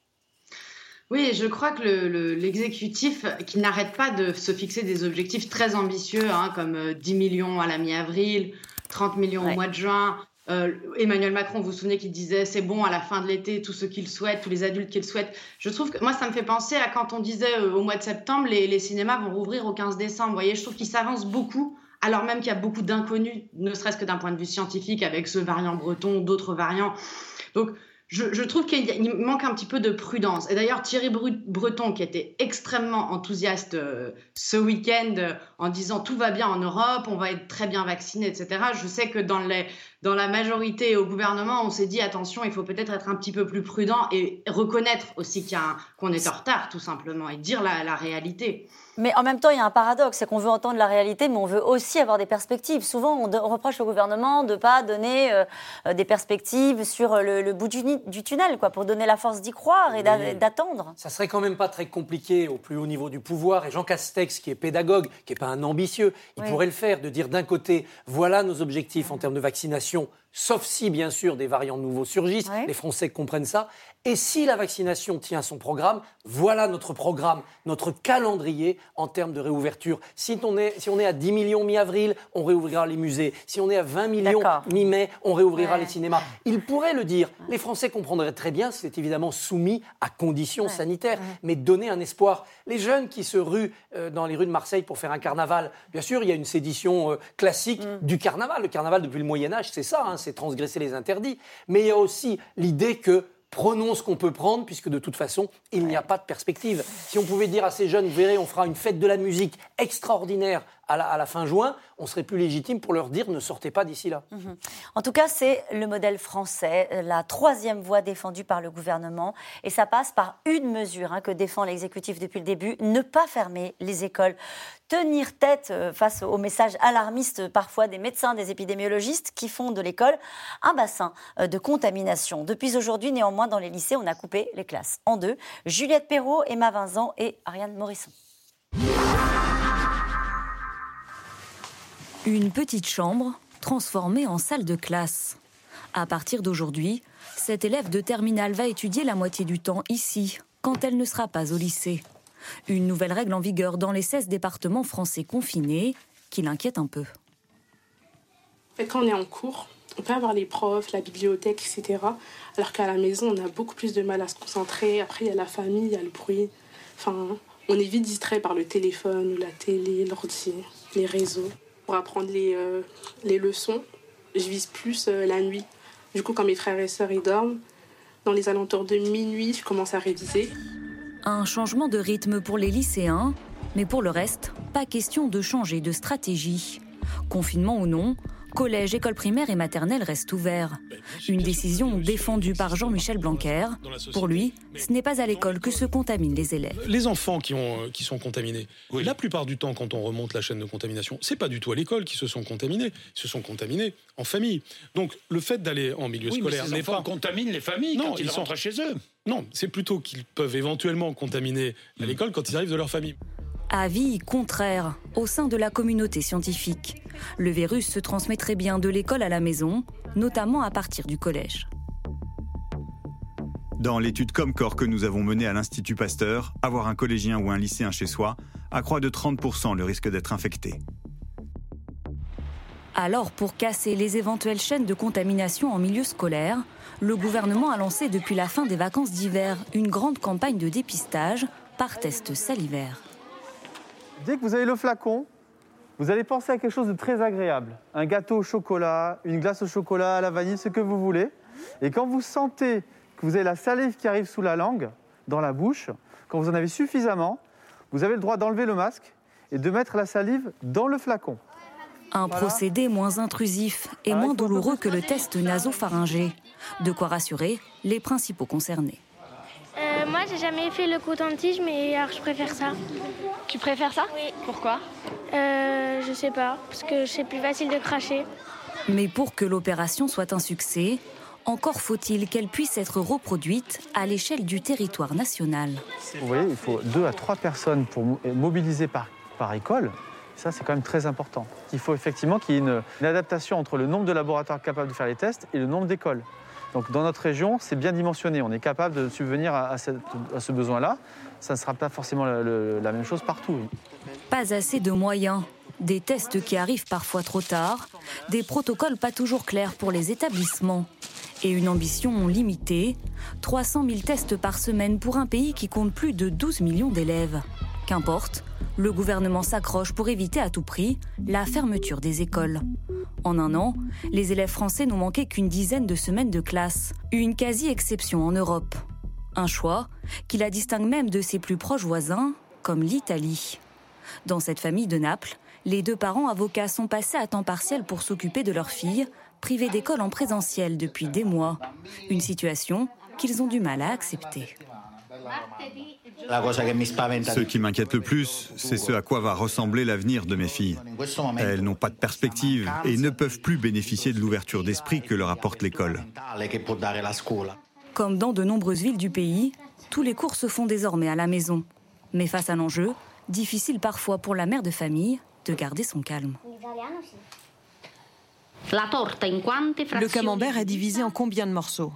Oui, je crois que l'exécutif, qui n'arrête pas de se fixer des objectifs très ambitieux, comme 10 millions à la mi-avril, 30 millions au mois de juin. Emmanuel Macron, vous vous souvenez qu'il disait c'est bon à la fin de l'été, tous ceux qui le souhaitent, tous les adultes qui le souhaitent. Je trouve que moi, ça me fait penser à quand on disait au mois de septembre, les cinémas vont rouvrir au 15 décembre. Vous voyez, je trouve qu'ils s'avancent beaucoup, alors même qu'il y a beaucoup d'inconnus, ne serait-ce que d'un point de vue scientifique, avec ce variant breton, d'autres variants. Donc, je trouve qu'il manque un petit peu de prudence. Et d'ailleurs, Thierry Breton, qui était extrêmement enthousiaste ce week-end en disant « tout va bien en Europe, on va être très bien vaccinés, etc. » Je sais que dans la majorité au gouvernement, on s'est dit « attention, il faut peut-être être un petit peu plus prudent et reconnaître aussi qu'on est en retard, tout simplement, et dire la réalité. » Mais en même temps, il y a un paradoxe, c'est qu'on veut entendre la réalité, mais on veut aussi avoir des perspectives. Souvent, on reproche au gouvernement de ne pas donner des perspectives sur le bout du tunnel, pour donner la force d'y croire et d'attendre. Ça serait quand même pas très compliqué au plus haut niveau du pouvoir. Et Jean Castex, qui est pédagogue, qui n'est pas un ambitieux, il pourrait le faire, de dire d'un côté, voilà nos objectifs en termes de vaccination, sauf si, bien sûr, des variants nouveaux surgissent. Les Français comprennent ça. Et si la vaccination tient son programme, voilà notre programme, notre calendrier en termes de réouverture. Si on est à 10 millions mi-avril, on réouvrira les musées. Si on est à 20 millions mi-mai, on réouvrira les cinémas. Il pourrait le dire. Les Français comprendraient très bien, c'est évidemment soumis à conditions sanitaires, mais donner un espoir. Les jeunes qui se ruent dans les rues de Marseille pour faire un carnaval, bien sûr, il y a une sédition classique du carnaval. Le carnaval, depuis le Moyen-Âge, c'est ça, c'est transgresser les interdits. Mais il y a aussi l'idée que prenons ce qu'on peut prendre, puisque de toute façon, il n'y a pas de perspective. Si on pouvait dire à ces jeunes, vous verrez, on fera une fête de la musique extraordinaire à la fin juin, on serait plus légitime pour leur dire ne sortez pas d'ici là. En tout cas, c'est le modèle français, la 3e voie défendue par le gouvernement. Et ça passe par une mesure que défend l'exécutif depuis le début, ne pas fermer les écoles. Tenir tête face aux messages alarmistes parfois des médecins, des épidémiologistes qui font de l'école un bassin de contamination. Depuis aujourd'hui, néanmoins, dans les lycées, on a coupé les classes en 2. Juliette Perrault, Emma Vincent et Ariane Morisson. Une petite chambre transformée en salle de classe. À partir d'aujourd'hui, cette élève de terminale va étudier la moitié du temps ici, quand elle ne sera pas au lycée. Une nouvelle règle en vigueur dans les 16 départements français confinés qui l'inquiète un peu. Quand on est en cours, on peut avoir les profs, la bibliothèque, etc. Alors qu'à la maison, on a beaucoup plus de mal à se concentrer. Après, il y a la famille, il y a le bruit. Enfin, on est vite distrait par le téléphone, ou la télé, l'ordi, les réseaux. Pour apprendre les leçons, je vise plus la nuit. Du coup, quand mes frères et sœurs ils dorment, dans les alentours de minuit, je commence à réviser. Un changement de rythme pour les lycéens, mais pour le reste, pas question de changer de stratégie. Confinement ou non, collège, école primaire et maternelle restent ouverts. Une décision défendue par Jean-Michel Blanquer. Pour lui, ce n'est pas à l'école que se contaminent les élèves. Les enfants qui sont contaminés, la plupart du temps, quand on remonte la chaîne de contamination, c'est pas du tout à l'école qu'ils se sont contaminés. Ils se sont contaminés en famille. Donc, le fait d'aller en milieu scolaire... mais ces enfants contaminent les familles quand ils rentrent chez eux. Non, c'est plutôt qu'ils peuvent éventuellement contaminer à l'école quand ils arrivent de leur famille. Avis contraire au sein de la communauté scientifique. Le virus se transmet très bien de l'école à la maison, notamment à partir du collège. Dans l'étude Comcor que nous avons menée à l'Institut Pasteur, avoir un collégien ou un lycéen chez soi accroît de 30% le risque d'être infecté. Alors, pour casser les éventuelles chaînes de contamination en milieu scolaire, le gouvernement a lancé depuis la fin des vacances d'hiver une grande campagne de dépistage par test salivaire. Dès que vous avez le flacon, vous allez penser à quelque chose de très agréable. Un gâteau au chocolat, une glace au chocolat, à la vanille, ce que vous voulez. Et quand vous sentez que vous avez la salive qui arrive sous la langue, dans la bouche, quand vous en avez suffisamment, vous avez le droit d'enlever le masque et de mettre la salive dans le flacon. Un procédé moins intrusif et moins douloureux que le test nasopharyngé. De quoi rassurer les principaux concernés. Moi, j'ai jamais fait le coton-tige, mais alors je préfère ça. Tu préfères ça? Oui. Pourquoi? Je sais pas, parce que c'est plus facile de cracher. Mais pour que l'opération soit un succès, encore faut-il qu'elle puisse être reproduite à l'échelle du territoire national. Vous voyez, il faut 2 à 3 personnes pour mobiliser par école. Ça, c'est quand même très important. Il faut effectivement qu'il y ait une adaptation entre le nombre de laboratoires capables de faire les tests et le nombre d'écoles. Donc dans notre région, c'est bien dimensionné. On est capable de subvenir à ce besoin-là. Ça ne sera pas forcément la même chose partout. Pas assez de moyens, des tests qui arrivent parfois trop tard, des protocoles pas toujours clairs pour les établissements et une ambition limitée, 300 000 tests par semaine pour un pays qui compte plus de 12 millions d'élèves. Qu'importe, le gouvernement s'accroche pour éviter à tout prix la fermeture des écoles. En un an, les élèves français n'ont manqué qu'une dizaine de semaines de classe, une quasi-exception en Europe. Un choix qui la distingue même de ses plus proches voisins, comme l'Italie. Dans cette famille de Naples, les 2 parents avocats sont passés à temps partiel pour s'occuper de leur fille, privée d'école en présentiel depuis des mois. Une situation qu'ils ont du mal à accepter. Ce qui m'inquiète le plus, c'est ce à quoi va ressembler l'avenir de mes filles. Elles n'ont pas de perspective et ne peuvent plus bénéficier de l'ouverture d'esprit que leur apporte l'école. Comme dans de nombreuses villes du pays, tous les cours se font désormais à la maison. Mais face à l'enjeu, difficile parfois pour la mère de famille de garder son calme. Le camembert est divisé en combien de morceaux?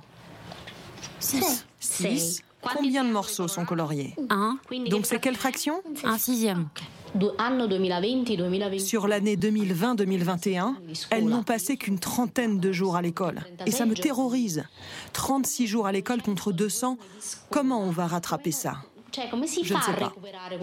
6. Combien de morceaux sont coloriés? 1. Donc c'est quelle fraction? 1/6. Sur l'année 2020-2021, elles n'ont passé qu'une trentaine de jours à l'école. Et ça me terrorise. 36 jours à l'école contre 200. Comment on va rattraper ça? Je ne sais pas.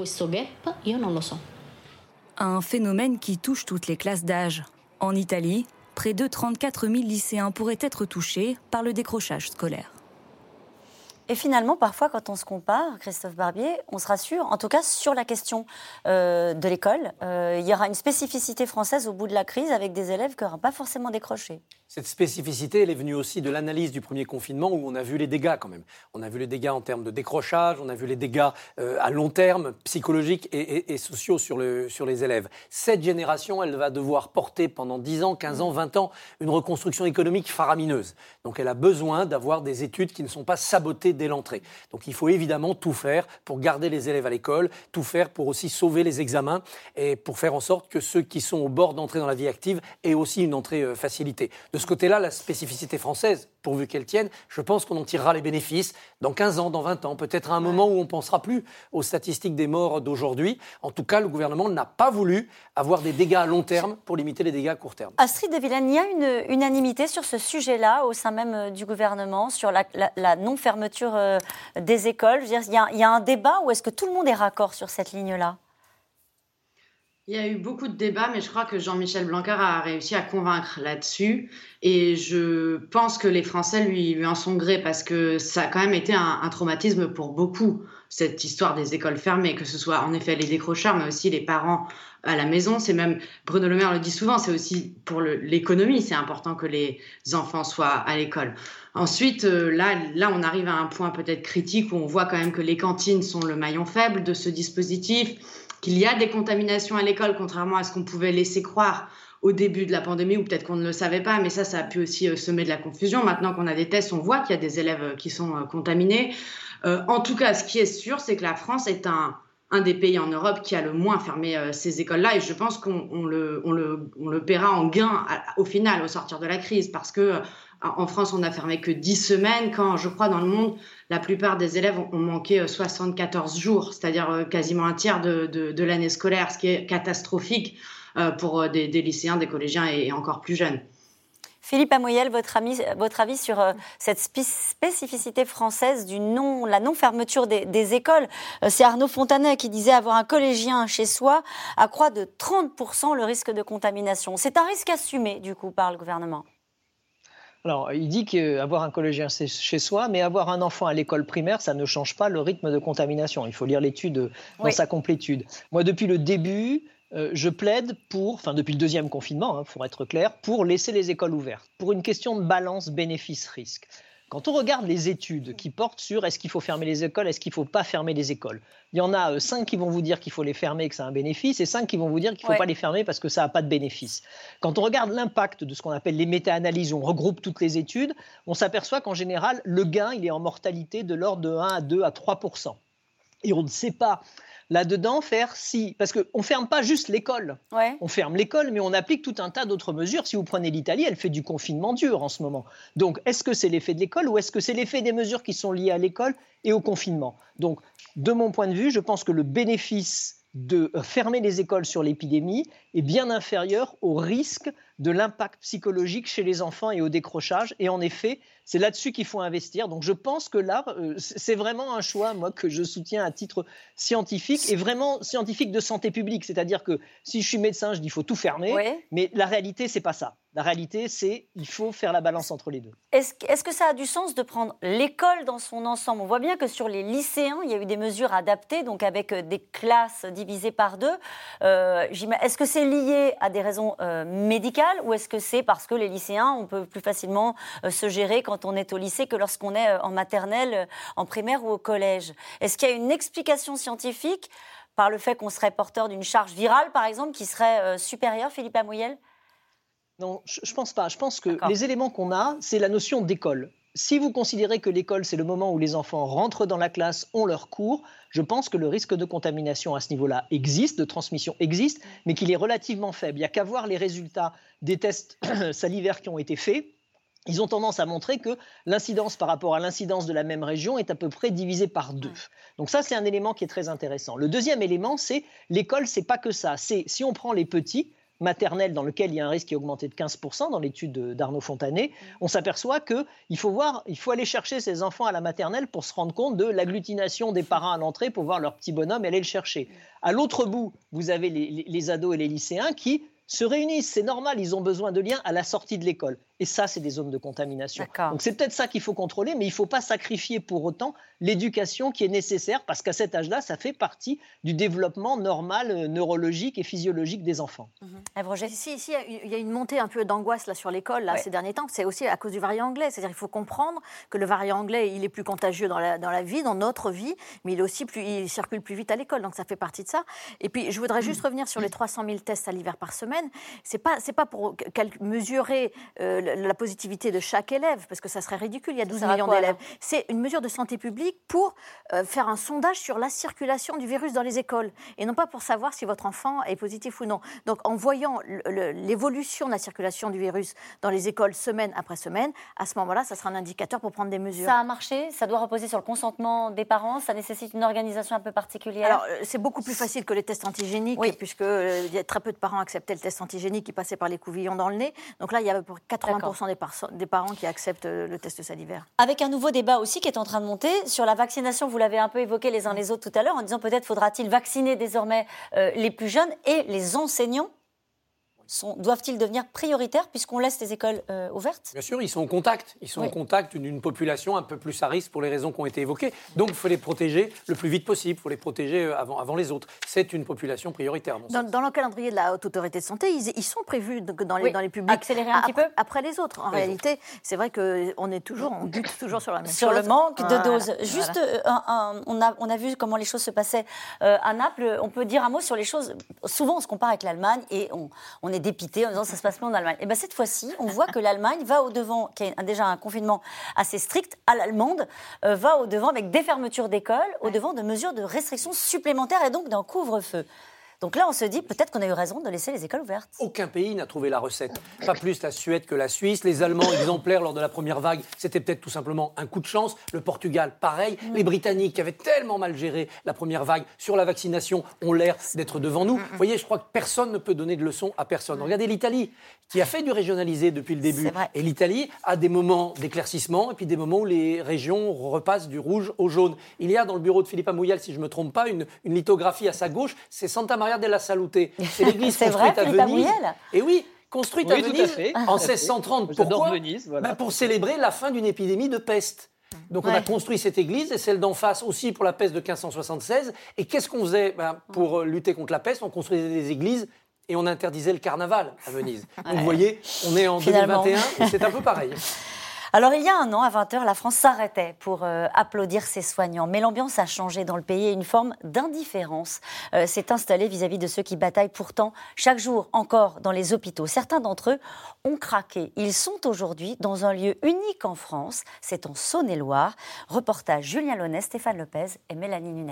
Un phénomène qui touche toutes les classes d'âge. En Italie, près de 34 000 lycéens pourraient être touchés par le décrochage scolaire. Et finalement, parfois, quand on se compare, Christophe Barbier, on se rassure, en tout cas sur la question de l'école. Il y aura une spécificité française au bout de la crise avec des élèves qui n'auront pas forcément décroché. Cette spécificité, elle est venue aussi de l'analyse du premier confinement où on a vu les dégâts quand même. On a vu les dégâts en termes de décrochage, on a vu les dégâts à long terme, psychologiques et sociaux sur les élèves. Cette génération, elle va devoir porter pendant 10 ans, 15 ans, 20 ans une reconstruction économique faramineuse. Donc elle a besoin d'avoir des études qui ne sont pas sabotées dès l'entrée. Donc il faut évidemment tout faire pour garder les élèves à l'école, tout faire pour aussi sauver les examens et pour faire en sorte que ceux qui sont au bord d'entrer dans la vie active aient aussi une entrée facilitée. De ce côté-là, la spécificité française, pourvu qu'elle tienne, je pense qu'on en tirera les bénéfices dans 15 ans, dans 20 ans, peut-être à un moment où on ne pensera plus aux statistiques des morts d'aujourd'hui. En tout cas, le gouvernement n'a pas voulu avoir des dégâts à long terme pour limiter les dégâts à court terme. Astrid de Villaine, il y a une unanimité sur ce sujet-là au sein même du gouvernement, sur la non-fermeture des écoles. Je veux dire, il y a un débat ou est-ce que tout le monde est raccord sur cette ligne-là ? Il y a eu beaucoup de débats, mais je crois que Jean-Michel Blanquer a réussi à convaincre là-dessus. Et je pense que les Français lui en sont gré parce que ça a quand même été un traumatisme pour beaucoup, cette histoire des écoles fermées, que ce soit en effet les décrocheurs, mais aussi les parents à la maison. C'est même, Bruno Le Maire le dit souvent, c'est aussi pour l'économie, c'est important que les enfants soient à l'école. Ensuite, là, on arrive à un point peut-être critique où on voit quand même que les cantines sont le maillon faible de ce dispositif, qu'il y a des contaminations à l'école, contrairement à ce qu'on pouvait laisser croire au début de la pandémie, ou peut-être qu'on ne le savait pas, mais ça a pu aussi semer de la confusion. Maintenant qu'on a des tests, on voit qu'il y a des élèves qui sont contaminés. En tout cas, ce qui est sûr, c'est que la France est un des pays en Europe qui a le moins fermé ces écoles-là, et je pense qu'on le paiera en gain au final, au sortir de la crise, parce que en France, on n'a fermé que 10 semaines, quand, je crois, dans le monde, la plupart des élèves ont manqué 74 jours, c'est-à-dire quasiment un tiers de l'année scolaire, ce qui est catastrophique. pour des lycéens, des collégiens et encore plus jeunes. Philippe Amouyel, votre avis sur cette spécificité française la non-fermeture des écoles. C'est Arnaud Fontanet qui disait avoir un collégien chez soi accroît de 30% le risque de contamination. C'est un risque assumé, du coup, par le gouvernement. Alors, il dit qu'avoir un collégien, c'est chez soi, mais avoir un enfant à l'école primaire, ça ne change pas le rythme de contamination. Il faut lire l'étude dans sa complétude. Moi, depuis le début, je plaide depuis le deuxième confinement, pour être clair, pour laisser les écoles ouvertes, pour une question de balance bénéfice-risque. Quand on regarde les études qui portent sur est-ce qu'il faut fermer les écoles, est-ce qu'il ne faut pas fermer les écoles, il y en a 5 qui vont vous dire qu'il faut les fermer et que ça a un bénéfice, et 5 qui vont vous dire qu'il ne faut pas les fermer parce que ça n'a pas de bénéfice. Quand on regarde l'impact de ce qu'on appelle les méta-analyses, on regroupe toutes les études, on s'aperçoit qu'en général, le gain, il est en mortalité de l'ordre de 1 à 2 à 3%. Et on ne sait pas là-dedans parce qu'on ne ferme pas juste l'école. On ferme l'école, mais on applique tout un tas d'autres mesures. Si vous prenez l'Italie, elle fait du confinement dur en ce moment. Donc, est-ce que c'est l'effet de l'école ou est-ce que c'est l'effet des mesures qui sont liées à l'école et au confinement? Donc, de mon point de vue, je pense que le bénéfice de fermer les écoles sur l'épidémie est bien inférieur au risque de l'impact psychologique chez les enfants et au décrochage. Et en effet, c'est là-dessus qu'il faut investir. Donc je pense que là, c'est vraiment un choix, moi, que je soutiens à titre scientifique et vraiment scientifique de santé publique. C'est-à-dire que si je suis médecin, je dis qu'il faut tout fermer, mais la réalité, c'est pas ça. La réalité, c'est qu'il faut faire la balance entre les deux. Est-ce que ça a du sens de prendre l'école dans son ensemble? On voit bien que sur les lycéens, il y a eu des mesures adaptées, donc avec des classes divisées par 2. Est-ce que c'est lié à des raisons médicales ou est-ce que c'est parce que les lycéens, on peut plus facilement se gérer quand on est au lycée que lorsqu'on est en maternelle, en primaire ou au collège? Est-ce qu'il y a une explication scientifique par le fait qu'on serait porteur d'une charge virale, par exemple, qui serait supérieure, Philippe Amouyel? Non, je ne pense pas. Je pense que les éléments qu'on a, c'est la notion d'école. Si vous considérez que l'école, c'est le moment où les enfants rentrent dans la classe, ont leurs cours, je pense que le risque de contamination à ce niveau-là existe, de transmission existe, mais qu'il est relativement faible. Il n'y a qu'à voir les résultats des tests salivaires qui ont été faits. Ils ont tendance à montrer que l'incidence par rapport à l'incidence de la même région est à peu près divisée par 2. Donc ça, c'est un élément qui est très intéressant. Le deuxième élément, c'est l'école, c'est pas que ça. C'est si on prend les petits, maternelle dans lequel il y a un risque qui a augmenté de 15% dans l'étude d'Arnaud Fontanet, on s'aperçoit qu'il faut aller chercher ces enfants à la maternelle pour se rendre compte de l'agglutination des parents à l'entrée pour voir leur petit bonhomme et aller le chercher. À l'autre bout, vous avez les ados et les lycéens qui se réunissent, c'est normal, ils ont besoin de liens à la sortie de l'école. Et ça, c'est des zones de contamination. Donc c'est peut-être ça qu'il faut contrôler, mais il ne faut pas sacrifier pour autant l'éducation qui est nécessaire, parce qu'à cet âge-là, ça fait partie du développement normal, neurologique et physiologique des enfants. Si, il y a une montée un peu d'angoisse là, sur l'école ces derniers temps, c'est aussi à cause du variant anglais. C'est-à-dire qu'il faut comprendre que le variant anglais, il est plus contagieux dans la vie, dans notre vie, mais il circule plus vite à l'école, donc ça fait partie de ça. Et puis, je voudrais juste revenir sur les 300 000 tests salivaires par semaine. C'est pas pour mesurer la positivité de chaque élève, parce que ça serait ridicule, il y a 12 millions d'élèves. C'est une mesure de santé publique pour faire un sondage sur la circulation du virus dans les écoles, et non pas pour savoir si votre enfant est positif ou non. Donc en voyant l'évolution de la circulation du virus dans les écoles semaine après semaine, à ce moment-là, ça sera un indicateur pour prendre des mesures. Ça a marché? Ça doit reposer sur le consentement des parents? Ça nécessite une organisation un peu particulière? Alors, c'est beaucoup plus facile que les tests antigéniques, puisque il y a très peu de parents acceptaient le test antigénique qui passait par les couvillons dans le nez. Donc là, il y a à peu près 80% des parents qui acceptent le test salivaire. Avec un nouveau débat aussi qui est en train de monter sur la vaccination, vous l'avez un peu évoqué les uns les autres tout à l'heure, en disant peut-être faudra-t-il vacciner désormais les plus jeunes et les enseignants. Doivent-ils devenir prioritaires puisqu'on laisse les écoles ouvertes? Bien sûr, ils sont en contact. Ils sont en contact d'une population un peu plus à risque pour les raisons qui ont été évoquées. Donc, il faut les protéger le plus vite possible. Il faut les protéger avant les autres. C'est une population prioritaire. Dans le calendrier de la Haute Autorité de Santé, ils sont prévus dans les publics. Accélérer un petit peu après les autres. En réalité, c'est vrai qu'on bute toujours sur la même chose. Sur le manque de doses. Juste, on a vu comment les choses se passaient à Naples. On peut dire un mot sur les choses. Souvent, on se compare avec l'Allemagne et on est dépité en disant ça se passe mieux en Allemagne. Et bien cette fois-ci, on voit que l'Allemagne va au-devant, qui a déjà un confinement assez strict à l'allemande, va au-devant avec des fermetures d'écoles, au-devant de mesures de restrictions supplémentaires et donc d'un couvre-feu. Donc là, on se dit peut-être qu'on a eu raison de laisser les écoles ouvertes. Aucun pays n'a trouvé la recette. Pas plus la Suède que la Suisse. Les Allemands, exemplaires lors de la première vague, c'était peut-être tout simplement un coup de chance. Le Portugal, pareil. Les Britanniques, qui avaient tellement mal géré la première vague sur la vaccination, ont l'air d'être devant nous. Vous voyez, je crois que personne ne peut donner de leçons à personne. Regardez l'Italie, qui a fait du régionalisé depuis le début. Et l'Italie a des moments d'éclaircissement et puis des moments où les régions repassent du rouge au jaune. Il y a dans le bureau de Philippe Amouyal, si je ne me trompe pas, une lithographie à sa gauche, c'est Santa Maria della Salute. C'est l'église construite à Venise. Et oui, construite à Venise en 1630. Pourquoi Venise, voilà. Pour célébrer la fin d'une épidémie de peste. Donc on a construit cette église et celle d'en face aussi pour la peste de 1576. Et qu'est-ce qu'on faisait pour lutter contre la peste? On construisait des églises et on interdisait le carnaval à Venise. Donc vous voyez, on est en 2021 et c'est un peu pareil. Alors, il y a un an, à 20h, la France s'arrêtait pour applaudir ses soignants. Mais l'ambiance a changé dans le pays et une forme d'indifférence s'est installée vis-à-vis de ceux qui bataillent pourtant chaque jour encore dans les hôpitaux. Certains d'entre eux ont craqué. Ils sont aujourd'hui dans un lieu unique en France. C'est en Saône-et-Loire. Reportage Julien Launay, Stéphane Lopez et Mélanie Nunes.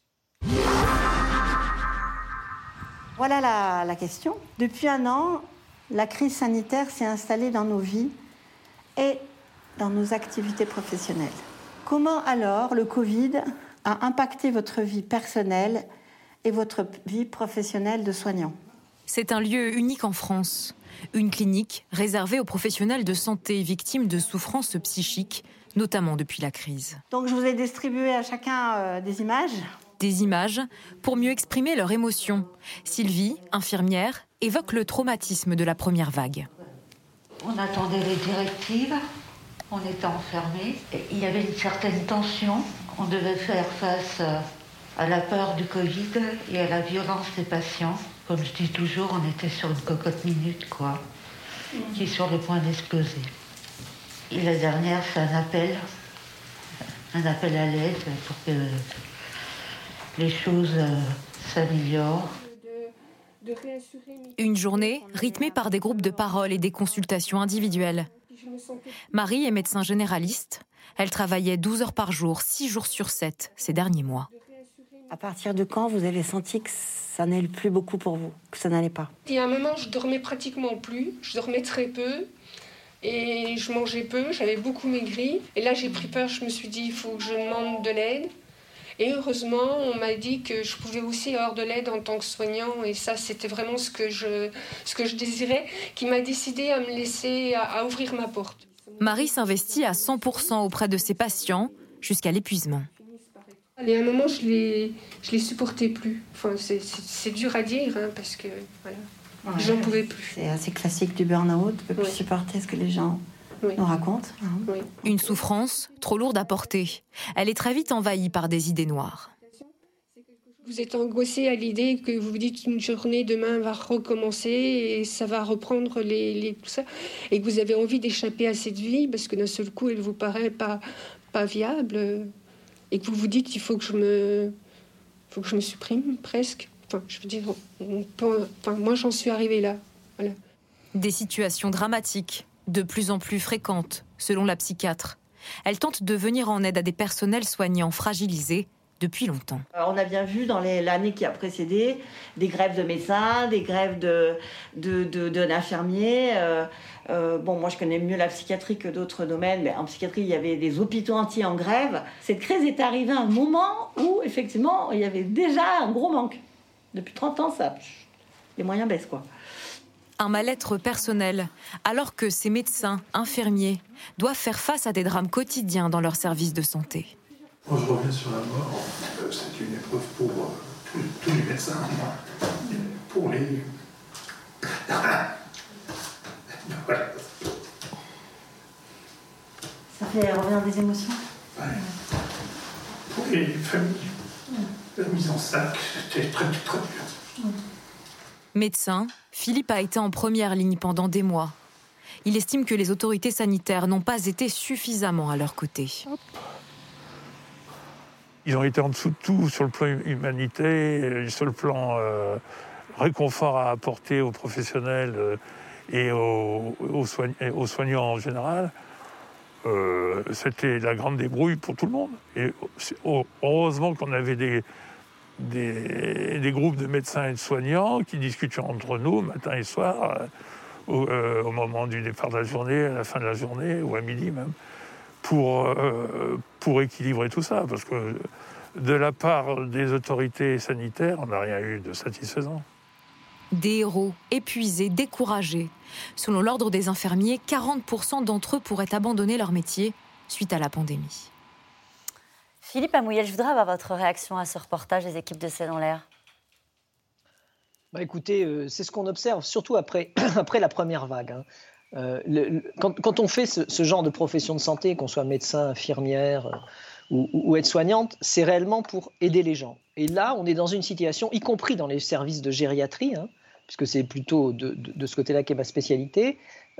Voilà la question. Depuis un an, la crise sanitaire s'est installée dans nos vies et dans nos activités professionnelles. Comment alors le Covid a impacté votre vie personnelle et votre vie professionnelle de soignant? C'est un lieu unique en France. Une clinique réservée aux professionnels de santé victimes de souffrances psychiques, notamment depuis la crise. Donc je vous ai distribué à chacun des images. Des images pour mieux exprimer leurs émotions. Sylvie, infirmière, évoque le traumatisme de la première vague. On attendait les directives. On était enfermés. Il y avait une certaine tension. On devait faire face à la peur du Covid et à la violence des patients. Comme je dis toujours, on était sur une cocotte minute, quoi, qui est sur le point d'exploser. Et la dernière, c'est un appel à l'aide pour que les choses s'améliorent. Une journée rythmée par des groupes de parole et des consultations individuelles. Marie est médecin généraliste. Elle travaillait 12 heures par jour, 6 jours sur 7 ces derniers mois. À partir de quand vous avez senti que ça n'allait plus beaucoup pour vous, que ça n'allait pas? Il y a un moment, je dormais pratiquement plus, je dormais très peu et je mangeais peu, j'avais beaucoup maigri. Et là, j'ai pris peur, je me suis dit, il faut que je demande de l'aide. Et heureusement, on m'a dit que je pouvais aussi avoir de l'aide en tant que soignant. Et ça, c'était vraiment ce que je désirais, qui m'a décidé à me laisser, à ouvrir ma porte. Marie s'investit à 100% auprès de ses patients, jusqu'à l'épuisement. Et à un moment, je les supportais plus. Enfin, c'est dur à dire, hein, parce que voilà, j'en pouvais plus. C'est assez classique du burn-out, on ne peut plus supporter ce que les gens nous racontent. Oui. Une souffrance trop lourde à porter. Elle est très vite envahie par des idées noires. Vous êtes angoissé à l'idée que vous vous dites une journée demain va recommencer et ça va reprendre tout ça, et que vous avez envie d'échapper à cette vie parce que d'un seul coup elle vous paraît pas viable, et que vous vous dites il faut que je me supprime presque. Enfin, je veux dire, moi j'en suis arrivée là. Voilà. Des situations dramatiques, de plus en plus fréquentes, selon la psychiatre. Elle tente de venir en aide à des personnels soignants fragilisés depuis longtemps. On a bien vu dans l'année qui a précédé des grèves de médecins, des grèves d'infirmiers. Moi je connais mieux la psychiatrie que d'autres domaines, mais en psychiatrie il y avait des hôpitaux entiers en grève. Cette crise est arrivée à un moment où effectivement il y avait déjà un gros manque. Depuis 30 ans, les moyens baissent, quoi. Un mal-être personnel, alors que ces médecins, infirmiers, doivent faire face à des drames quotidiens dans leur service de santé. Moi, je reviens sur la mort. C'est une épreuve pour tous les médecins, pour les... Voilà. Ça fait revenir des émotions. Ouais. Pour les familles, la mise en sac, c'était très, très dur. Médecin, Philippe a été en première ligne pendant des mois. Il estime que les autorités sanitaires n'ont pas été suffisamment à leur côté. Ils ont été en dessous de tout sur le plan humanité, sur le plan réconfort à apporter aux professionnels et aux soignants en général. C'était la grande débrouille pour tout le monde. Et heureusement qu'on avait des groupes de médecins et de soignants qui discutent entre nous matin et soir, au moment du départ de la journée, à la fin de la journée, ou à midi même, pour équilibrer tout ça. Parce que de la part des autorités sanitaires, on n'a rien eu de satisfaisant. Des héros épuisés, découragés. Selon l'Ordre des infirmiers, 40% d'entre eux pourraient abandonner leur métier suite à la pandémie. Philippe Amouyel, je voudrais avoir votre réaction à ce reportage des équipes de C'est dans l'air. Écoutez, c'est ce qu'on observe, surtout après la première vague. Quand on fait ce genre de profession de santé, qu'on soit médecin, infirmière ou aide-soignante, c'est réellement pour aider les gens. Et là, on est dans une situation, y compris dans les services de gériatrie, puisque c'est plutôt de ce côté-là qu'est ma spécialité,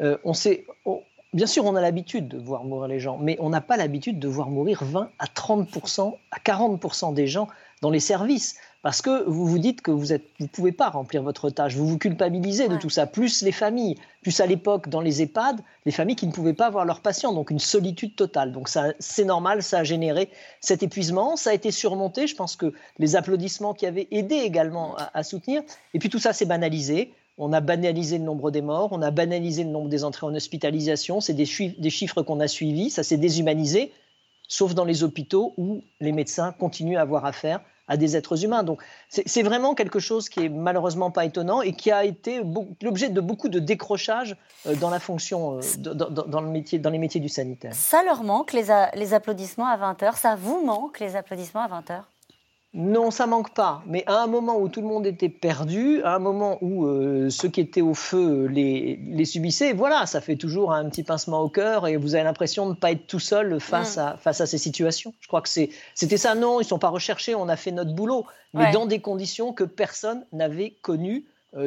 bien sûr, on a l'habitude de voir mourir les gens, mais on n'a pas l'habitude de voir mourir 20 à 30%, à 40% des gens dans les services. Parce que vous vous dites que vous ne pouvez pas remplir votre tâche, vous vous culpabilisez de tout ça, plus les familles, plus à l'époque dans les EHPAD, les familles qui ne pouvaient pas voir leurs patients, donc une solitude totale. Donc ça, c'est normal, ça a généré cet épuisement, ça a été surmonté, je pense que les applaudissements qui avaient aidé également à soutenir, et puis tout ça s'est banalisé. On a banalisé le nombre des morts, on a banalisé le nombre des entrées en hospitalisation, c'est des chiffres qu'on a suivis, ça s'est déshumanisé, sauf dans les hôpitaux où les médecins continuent à avoir affaire à des êtres humains. Donc c'est vraiment quelque chose qui est malheureusement pas étonnant et qui a été l'objet de beaucoup de décrochages dans la fonction, dans les métiers du sanitaire. Ça leur manque les applaudissements à 20h? Ça vous manque les applaudissements à 20h? Non, ça manque pas. Mais à un moment où tout le monde était perdu, à un moment où ceux qui étaient au feu les subissaient, voilà, ça fait toujours un petit pincement au cœur et vous avez l'impression de ne pas être tout seul face à ces situations. Je crois que c'était ça. Non, ils ne sont pas recherchés, on a fait notre boulot, mais dans des conditions que personne n'avait connues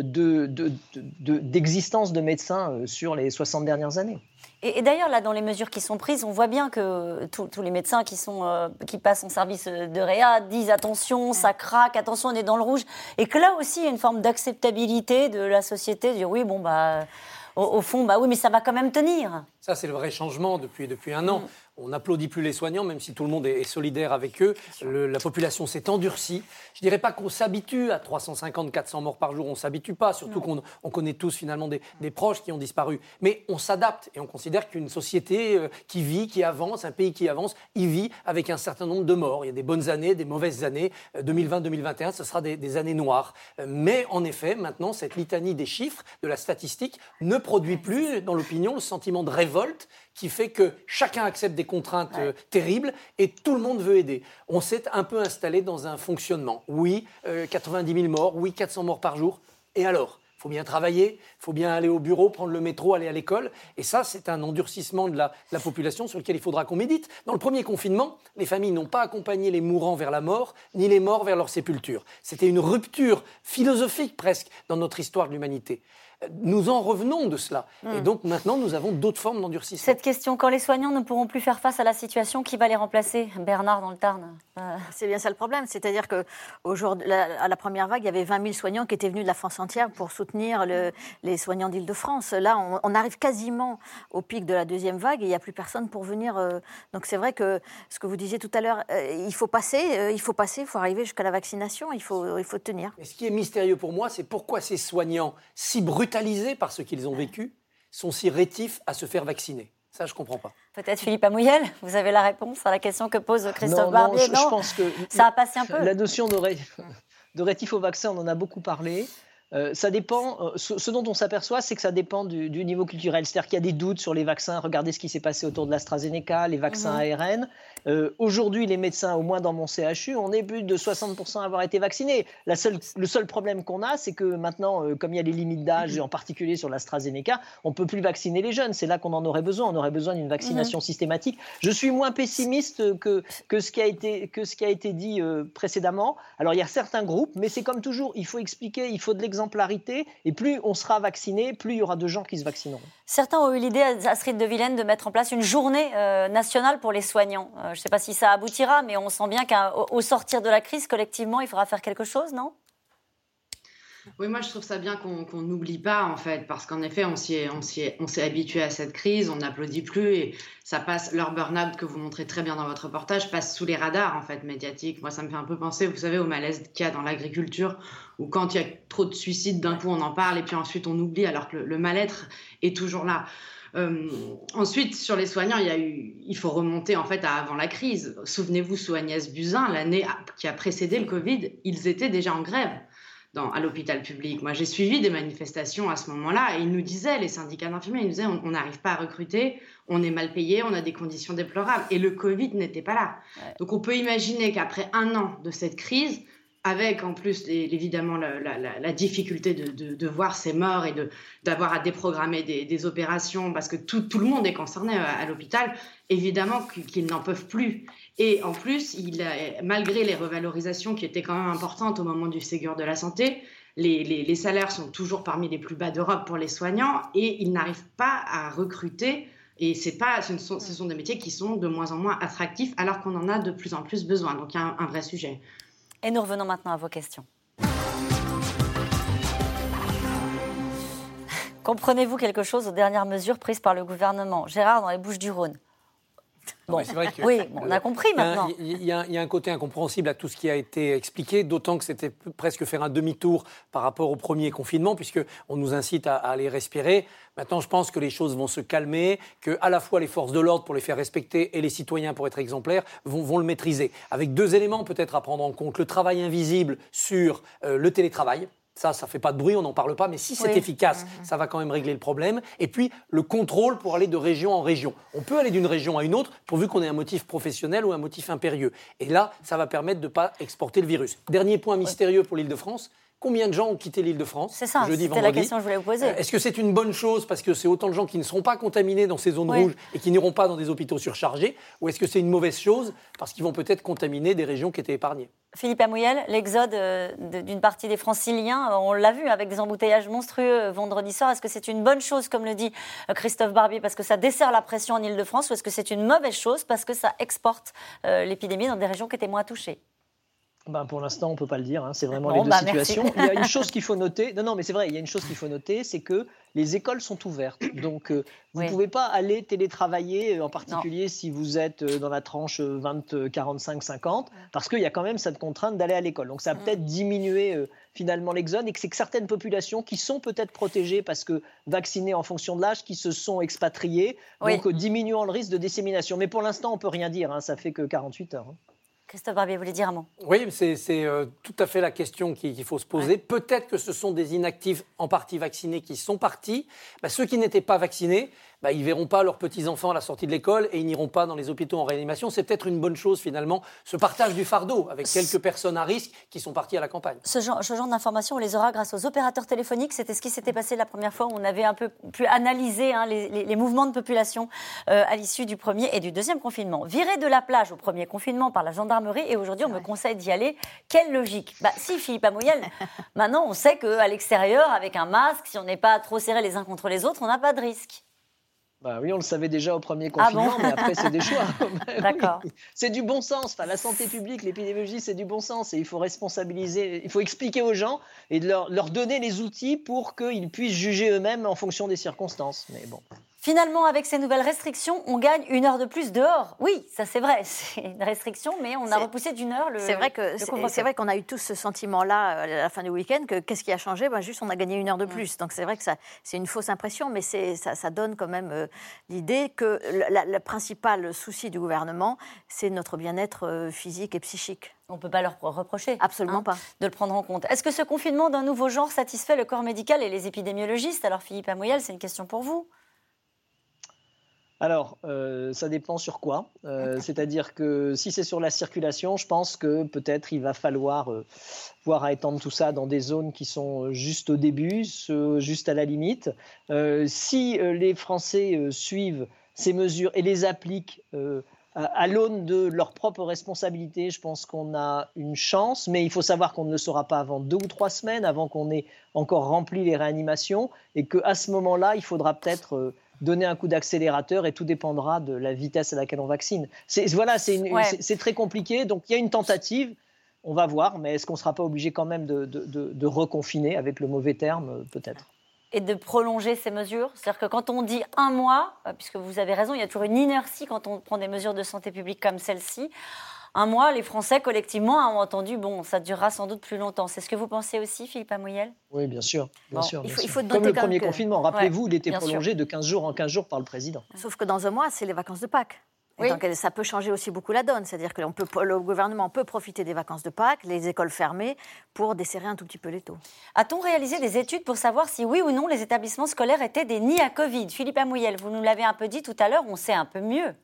d'existence de médecins sur les 60 dernières années. Et d'ailleurs, là, dans les mesures qui sont prises, on voit bien que tous les médecins qui passent en service de réa disent attention, ça craque, attention, on est dans le rouge. Et que là aussi, il y a une forme d'acceptabilité de la société, de dire oui, bon, au fond, oui, mais ça va quand même tenir. Ça, c'est le vrai changement depuis un an. On n'applaudit plus les soignants, même si tout le monde est solidaire avec eux. La population s'est endurcie. Je ne dirais pas qu'on s'habitue à 350, 400 morts par jour. On ne s'habitue pas, surtout qu'on connaît tous finalement des proches qui ont disparu. Mais on s'adapte et on considère qu'une société qui vit, qui avance, un pays qui avance, il vit avec un certain nombre de morts. Il y a des bonnes années, des mauvaises années. 2020, 2021, ce sera des années noires. Mais en effet, maintenant, cette litanie des chiffres, de la statistique, ne produit plus dans l'opinion le sentiment de révolte qui fait que chacun accepte des contraintes terribles et tout le monde veut aider. On s'est un peu installé dans un fonctionnement. Oui, 90 000 morts, oui, 400 morts par jour. Et alors ? Il faut bien travailler, il faut bien aller au bureau, prendre le métro, aller à l'école. Et ça, c'est un endurcissement de la population sur lequel il faudra qu'on médite. Dans le premier confinement, les familles n'ont pas accompagné les mourants vers la mort, ni les morts vers leur sépulture. C'était une rupture philosophique presque dans notre histoire de l'humanité. Nous en revenons de cela. Et donc maintenant, nous avons d'autres formes d'endurcissement. Cette question, quand les soignants ne pourront plus faire face à la situation, qui va les remplacer ? Bernard, dans le Tarn. C'est bien ça le problème. C'est-à-dire qu'à la première vague, il y avait 20 000 soignants qui étaient venus de la France entière pour soutenir les soignants d'Île-de-France. Là, on arrive quasiment au pic de la deuxième vague et il n'y a plus personne pour venir. Donc c'est vrai que ce que vous disiez tout à l'heure, il faut arriver jusqu'à la vaccination, il faut tenir. Mais ce qui est mystérieux pour moi, c'est pourquoi ces soignants, si brutalisés par ce qu'ils ont vécu, sont si rétifs à se faire vacciner. Ça, je ne comprends pas. Peut-être Philippe Amouyel, vous avez la réponse à la question que pose Christophe Barbier. Je pense que ça a passé un peu. La notion de rétif au vaccin, on en a beaucoup parlé. Ça dépend, ce dont on s'aperçoit, c'est que ça dépend du niveau culturel. C'est-à-dire qu'il y a des doutes sur les vaccins. Regardez ce qui s'est passé autour de l'AstraZeneca, les vaccins ARN. Aujourd'hui, les médecins, au moins dans mon CHU, on est plus de 60% à avoir été vaccinés. Le seul problème qu'on a, c'est que maintenant, comme il y a les limites d'âge, en particulier sur l'AstraZeneca, on ne peut plus vacciner les jeunes. C'est là qu'on en aurait besoin. On aurait besoin d'une vaccination systématique. Je suis moins pessimiste que ce qui a été dit précédemment. Alors, il y a certains groupes, mais c'est comme toujours, il faut expliquer, il faut de l'exemplarité, et plus on sera vacciné, plus il y aura de gens qui se vaccineront. Certains ont eu l'idée, Astrid de Vilaine, de mettre en place une journée nationale pour les soignants. Je ne sais pas si ça aboutira, mais on sent bien qu'au sortir de la crise, collectivement, il faudra faire quelque chose, non ? Oui, moi je trouve ça bien qu'on n'oublie pas en fait, parce qu'en effet on s'est habitué à cette crise, on n'applaudit plus et ça passe, leur burn-out que vous montrez très bien dans votre reportage passe sous les radars en fait médiatiques. Moi ça me fait un peu penser, vous savez, au malaise qu'il y a dans l'agriculture, où quand il y a trop de suicides d'un coup on en parle et puis ensuite on oublie, alors que le mal-être est toujours là. Ensuite, sur les soignants, il faut remonter en fait à avant la crise. Souvenez-vous, sous Agnès Buzyn, l'année qui a précédé le Covid, ils étaient déjà en grève à l'hôpital public. Moi, j'ai suivi des manifestations à ce moment-là et ils nous disaient, les syndicats d'infirmiers, ils nous disaient on n'arrive pas à recruter, on est mal payé, on a des conditions déplorables. Et le Covid n'était pas là. Ouais. Donc, on peut imaginer qu'après 1 an de cette crise, avec en plus évidemment la difficulté de voir ces morts et d'avoir à déprogrammer des opérations, parce que tout le monde est concerné à l'hôpital, évidemment qu'ils n'en peuvent plus. Et en plus, malgré les revalorisations qui étaient quand même importantes au moment du Ségur de la santé, les salaires sont toujours parmi les plus bas d'Europe pour les soignants et ils n'arrivent pas à recruter. Et ce sont des métiers qui sont de moins en moins attractifs alors qu'on en a de plus en plus besoin. Donc il y a un vrai sujet. Et nous revenons maintenant à vos questions. Comprenez-vous quelque chose aux dernières mesures prises par le gouvernement ? Gérard, dans les Bouches-du-Rhône. Bon. Oui, c'est vrai que on a compris maintenant. Il y a un côté incompréhensible à tout ce qui a été expliqué, d'autant que c'était presque faire un demi-tour par rapport au premier confinement, puisqu'on nous incite à aller respirer. Maintenant, je pense que les choses vont se calmer, que à la fois les forces de l'ordre, pour les faire respecter, et les citoyens, pour être exemplaires, vont le maîtriser. Avec 2 éléments peut-être à prendre en compte. Le travail invisible sur le télétravail. Ça fait pas de bruit, on n'en parle pas, mais si c'est efficace, ça va quand même régler le problème. Et puis, le contrôle pour aller de région en région. On peut aller d'une région à une autre, pourvu qu'on ait un motif professionnel ou un motif impérieux. Et là, ça va permettre de ne pas exporter le virus. Dernier point mystérieux pour l'Île-de-France. Combien de gens ont quitté l'Île-de-France C'est ça, c'était la question que je voulais vous poser. Est-ce que c'est une bonne chose parce que c'est autant de gens qui ne seront pas contaminés dans ces zones rouges et qui n'iront pas dans des hôpitaux surchargés, ou est-ce que c'est une mauvaise chose parce qu'ils vont peut-être contaminer des régions qui étaient épargnées ? Philippe Amouyel, l'exode d'une partie des Franciliens, on l'a vu avec des embouteillages monstrueux vendredi soir. Est-ce que c'est une bonne chose, comme le dit Christophe Barbier, parce que ça desserre la pression en Île-de-France, ou est-ce que c'est une mauvaise chose parce que ça exporte l'épidémie dans des régions qui étaient moins touchées ? Pour l'instant, on ne peut pas le dire. C'est vraiment les deux situations. Merci. Il y a une chose qu'il faut noter. Non, mais c'est vrai, il y a une chose qu'il faut noter, c'est que les écoles sont ouvertes. Donc, vous ne pouvez pas aller télétravailler, en particulier si vous êtes dans la tranche 20, 45, 50, parce qu'il y a quand même cette contrainte d'aller à l'école. Donc, ça a peut-être diminué finalement l'exode, et que c'est que certaines populations qui sont peut-être protégées parce que vaccinées en fonction de l'âge, qui se sont expatriées, donc diminuant le risque de dissémination. Mais pour l'instant, on ne peut rien dire. Ça fait que 48 heures. Christophe Barbier voulait dire un mot. Oui, c'est tout à fait la question qu'il faut se poser. Peut-être que ce sont des inactifs en partie vaccinés qui sont partis. Ceux qui n'étaient pas vaccinés, ils ne verront pas leurs petits-enfants à la sortie de l'école et ils n'iront pas dans les hôpitaux en réanimation. C'est peut-être une bonne chose finalement, ce partage du fardeau avec quelques personnes à risque qui sont parties à la campagne. Ce genre d'informations, on les aura grâce aux opérateurs téléphoniques. C'était ce qui s'était passé la première fois où on avait un peu pu analyser les mouvements de population à l'issue du premier et du deuxième confinement. Viré de la plage au premier confinement par la gendarmerie et aujourd'hui on me conseille d'y aller. Quelle logique ? Si, Philippe Amouyel, maintenant on sait qu'à l'extérieur, avec un masque, si on n'est pas trop serrés les uns contre les autres, on n'a pas de risque. Oui, on le savait déjà au premier confinement, mais après, c'est des choix. D'accord. Oui. C'est du bon sens. La santé publique, l'épidémiologie, c'est du bon sens. Et il faut responsabiliser, il faut expliquer aux gens et de leur donner les outils pour qu'ils puissent juger eux-mêmes en fonction des circonstances. Mais bon. Finalement, avec ces nouvelles restrictions, on gagne 1 heure de plus dehors. Oui, ça c'est vrai, c'est une restriction, mais on a repoussé d'1 heure le couvre-feu. C'est vrai qu'on a eu tous ce sentiment-là à la fin du week-end, que qu'est-ce qui a changé ? Juste on a gagné 1 heure de plus. Donc c'est vrai que c'est une fausse impression, mais ça donne quand même l'idée que le principal souci du gouvernement, c'est notre bien-être physique et psychique. On ne peut pas leur reprocher. Absolument pas. De le prendre en compte. Est-ce que ce confinement d'un nouveau genre satisfait le corps médical et les épidémiologistes ? Alors Philippe Amouyel, c'est une question pour vous. Alors, ça dépend sur quoi. C'est-à-dire que si c'est sur la circulation, je pense que peut-être il va falloir voir à étendre tout ça dans des zones qui sont juste au début, juste à la limite. Si les Français suivent ces mesures et les appliquent à l'aune de leur propre responsabilité, je pense qu'on a une chance, mais il faut savoir qu'on ne le saura pas avant 2 ou 3 semaines, avant qu'on ait encore rempli les réanimations, et qu'à ce moment-là, il faudra peut-être donner un coup d'accélérateur et tout dépendra de la vitesse à laquelle on vaccine. C'est très compliqué, donc il y a une tentative. On va voir, mais est-ce qu'on ne sera pas obligé quand même de reconfiner avec le mauvais terme, peut-être ? Et de prolonger ces mesures. C'est-à-dire que quand on dit 1 mois, puisque vous avez raison, il y a toujours une inertie quand on prend des mesures de santé publique comme celle-ci. 1 mois, les Français, collectivement, ont entendu, ça durera sans doute plus longtemps. C'est ce que vous pensez aussi, Philippe Amouyel ? Oui, bien sûr. Il faut comme le premier confinement. Rappelez-vous, il était prolongé sûr. de 15 jours en 15 jours par le président. Sauf que dans 1 mois, c'est les vacances de Pâques. Oui. Donc ça peut changer aussi beaucoup la donne. C'est-à-dire que le gouvernement peut profiter des vacances de Pâques, les écoles fermées, pour desserrer un tout petit peu les taux. A-t-on réalisé des études pour savoir si oui ou non les établissements scolaires étaient des nids à Covid ? Philippe Amouyel, vous nous l'avez un peu dit tout à l'heure, on sait un peu mieux.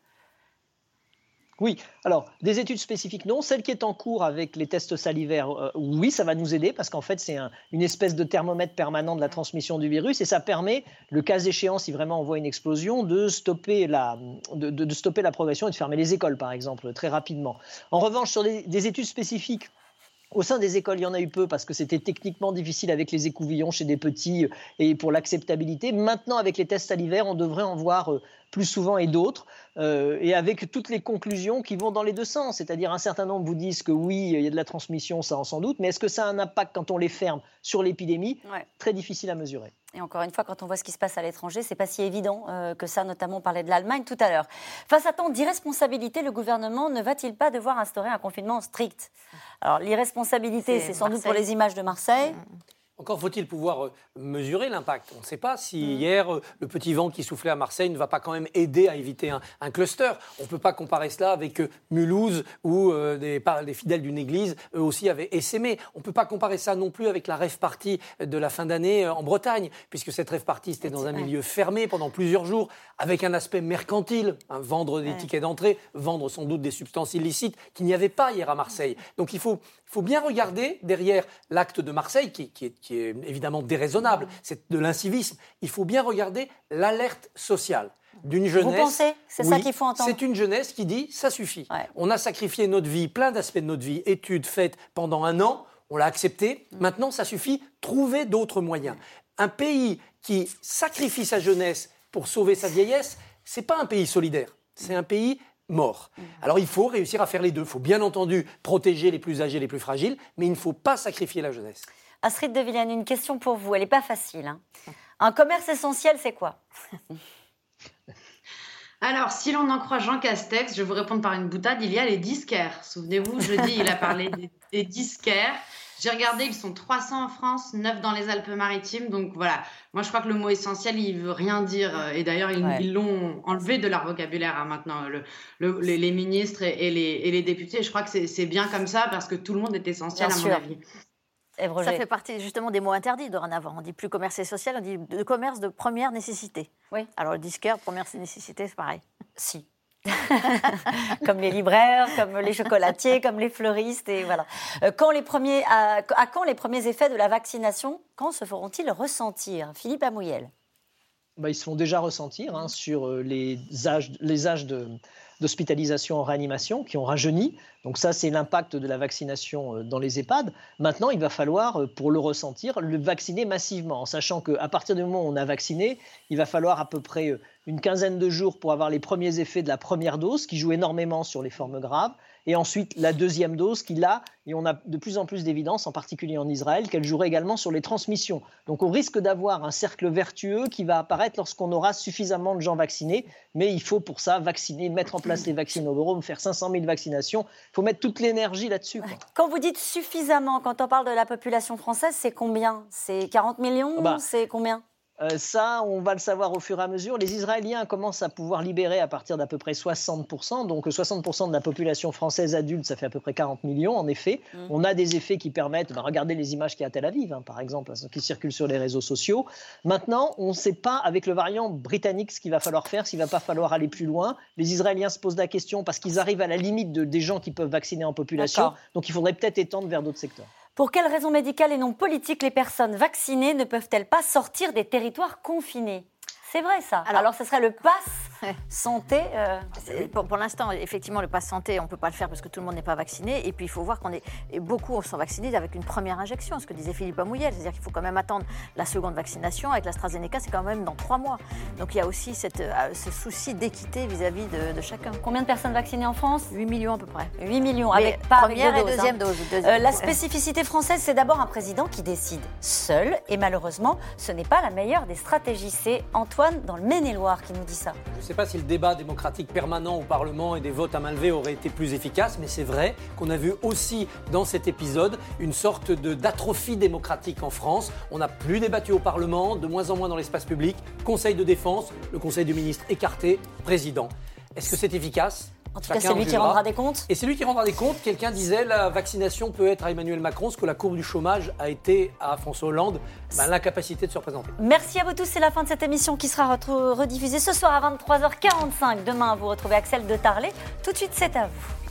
Oui, alors des études spécifiques, non. Celle qui est en cours avec les tests salivaires, oui, ça va nous aider parce qu'en fait, c'est une espèce de thermomètre permanent de la transmission du virus et ça permet, le cas échéant, si vraiment on voit une explosion, de stopper la progression et de fermer les écoles, par exemple, très rapidement. En revanche, sur des études spécifiques, au sein des écoles, il y en a eu peu parce que c'était techniquement difficile avec les écouvillons chez des petits et pour l'acceptabilité. Maintenant, avec les tests salivaires, on devrait en voir plus souvent et d'autres, et avec toutes les conclusions qui vont dans les deux sens. C'est-à-dire un certain nombre vous disent que oui, il y a de la transmission, ça sans doute, mais est-ce que ça a un impact quand on les ferme sur l'épidémie ? Très difficile à mesurer. Et encore une fois, quand on voit ce qui se passe à l'étranger, c'est pas si évident que ça, notamment on parlait de l'Allemagne tout à l'heure. Face à tant d'irresponsabilité, le gouvernement ne va-t-il pas devoir instaurer un confinement strict ? Alors l'irresponsabilité, c'est sans doute pour les images de Marseille. Encore faut-il pouvoir mesurer l'impact. On ne sait pas si hier, le petit vent qui soufflait à Marseille ne va pas quand même aider à éviter un cluster. On ne peut pas comparer cela avec Mulhouse où des fidèles d'une église, eux aussi, avaient essaimé. On ne peut pas comparer ça non plus avec la rave party de la fin d'année en Bretagne, puisque cette rave party, c'était dans un milieu fermé pendant plusieurs jours, avec un aspect mercantile, vendre des tickets d'entrée, vendre sans doute des substances illicites qu'il n'y avait pas hier à Marseille. Donc il faut bien regarder derrière l'acte de Marseille, qui est évidemment déraisonnable, c'est de l'incivisme. Il faut bien regarder l'alerte sociale d'une jeunesse. Vous pensez ? C'est ça qu'il faut entendre ? C'est une jeunesse qui dit « ça suffit ». On a sacrifié notre vie, plein d'aspects de notre vie, études faites pendant 1 an, on l'a accepté, maintenant ça suffit, trouvez d'autres moyens. Un pays qui sacrifie sa jeunesse pour sauver sa vieillesse, c'est pas un pays solidaire, c'est un pays mort. Alors il faut réussir à faire les deux. Il faut bien entendu protéger les plus âgés, les plus fragiles, mais il ne faut pas sacrifier la jeunesse. Astrid de Villene, une question pour vous. Elle n'est pas facile. Un commerce essentiel, c'est quoi ? Alors, si l'on en croit Jean Castex, je vais vous répondre par une boutade, il y a les disquaires. Souvenez-vous, jeudi, il a parlé des disquaires. J'ai regardé, ils sont 300 en France, 9 dans les Alpes-Maritimes. Donc voilà, moi je crois que le mot essentiel, il ne veut rien dire. Et d'ailleurs, ils l'ont enlevé de leur vocabulaire maintenant, les ministres et les députés. Je crois que c'est bien comme ça parce que tout le monde est essentiel à mon avis. Ça fait partie justement des mots interdits dorénavant. On dit plus commerce et social, on dit de commerce de première nécessité. Oui. Alors le disquaire, première nécessité, c'est pareil. Si. Comme les libraires, comme les chocolatiers, comme les fleuristes, et voilà. À quand les premiers effets de la vaccination ? Quand se feront-ils ressentir ? Philippe Amouyel. Ils se font déjà ressentir sur les âges d'hospitalisation en réanimation qui ont rajeuni. Donc ça, c'est l'impact de la vaccination dans les EHPAD. Maintenant, il va falloir, pour le ressentir, le vacciner massivement, en sachant qu'à partir du moment où on a vacciné, il va falloir à peu près une quinzaine de jours pour avoir les premiers effets de la première dose, qui joue énormément sur les formes graves, et ensuite la deuxième dose qui, là, et on a de plus en plus d'évidence, en particulier en Israël, qu'elle jouerait également sur les transmissions. Donc on risque d'avoir un cercle vertueux qui va apparaître lorsqu'on aura suffisamment de gens vaccinés, mais il faut pour ça vacciner, mettre en place les vaccinodromes, faire 500 000 vaccinations. Il faut mettre toute l'énergie là-dessus. Quand vous dites suffisamment, quand on parle de la population française, c'est combien ? C'est 40 millions ? C'est combien ? Ça, on va le savoir au fur et à mesure. Les Israéliens commencent à pouvoir libérer à partir d'à peu près 60%. Donc 60% de la population française adulte, ça fait à peu près 40 millions, en effet. On a des effets qui permettent, regardez les images qu'il y a à Tel Aviv, par exemple, qui circulent sur les réseaux sociaux. Maintenant, on ne sait pas, avec le variant britannique, ce qu'il va falloir faire, s'il ne va pas falloir aller plus loin. Les Israéliens se posent la question parce qu'ils arrivent à la limite des gens qui peuvent vacciner en population. D'accord. Donc il faudrait peut-être étendre vers d'autres secteurs. Pour quelles raisons médicales et non politiques les personnes vaccinées ne peuvent-elles pas sortir des territoires confinés ? C'est vrai ça. Alors ce serait le pass santé. Pour l'instant, effectivement, le pass santé, on ne peut pas le faire parce que tout le monde n'est pas vacciné. Et puis, il faut voir beaucoup sont vaccinés avec une première injection, ce que disait Philippe Amouyel. C'est-à-dire qu'il faut quand même attendre la seconde vaccination. Avec l'AstraZeneca, c'est quand même dans 3 mois. Donc, il y a aussi ce souci d'équité vis-à-vis de chacun. Combien de personnes vaccinées en France ? 8 millions à peu près. 8 millions, avec première et deuxième dose. La spécificité française, c'est d'abord un président qui décide seul. Et malheureusement, ce n'est pas la meilleure des stratégies. C'est Antoine, dans le Maine-et-Loire, qui nous dit ça. Je ne sais pas si le débat démocratique permanent au Parlement et des votes à main levée aurait été plus efficace, mais c'est vrai qu'on a vu aussi dans cet épisode une sorte d'atrophie démocratique en France. On n'a plus débattu au Parlement, de moins en moins dans l'espace public. Conseil de défense, le Conseil du ministre écarté, président. Est-ce que c'est efficace ? En tout cas, c'est lui qui rendra des comptes. Et c'est lui qui rendra des comptes. Quelqu'un disait la vaccination peut être à Emmanuel Macron, ce que la courbe du chômage a été à François Hollande, l'incapacité de se représenter. Merci à vous tous. C'est la fin de cette émission qui sera rediffusée ce soir à 23h45. Demain, vous retrouvez Axel de Tarlet. Tout de suite, c'est à vous.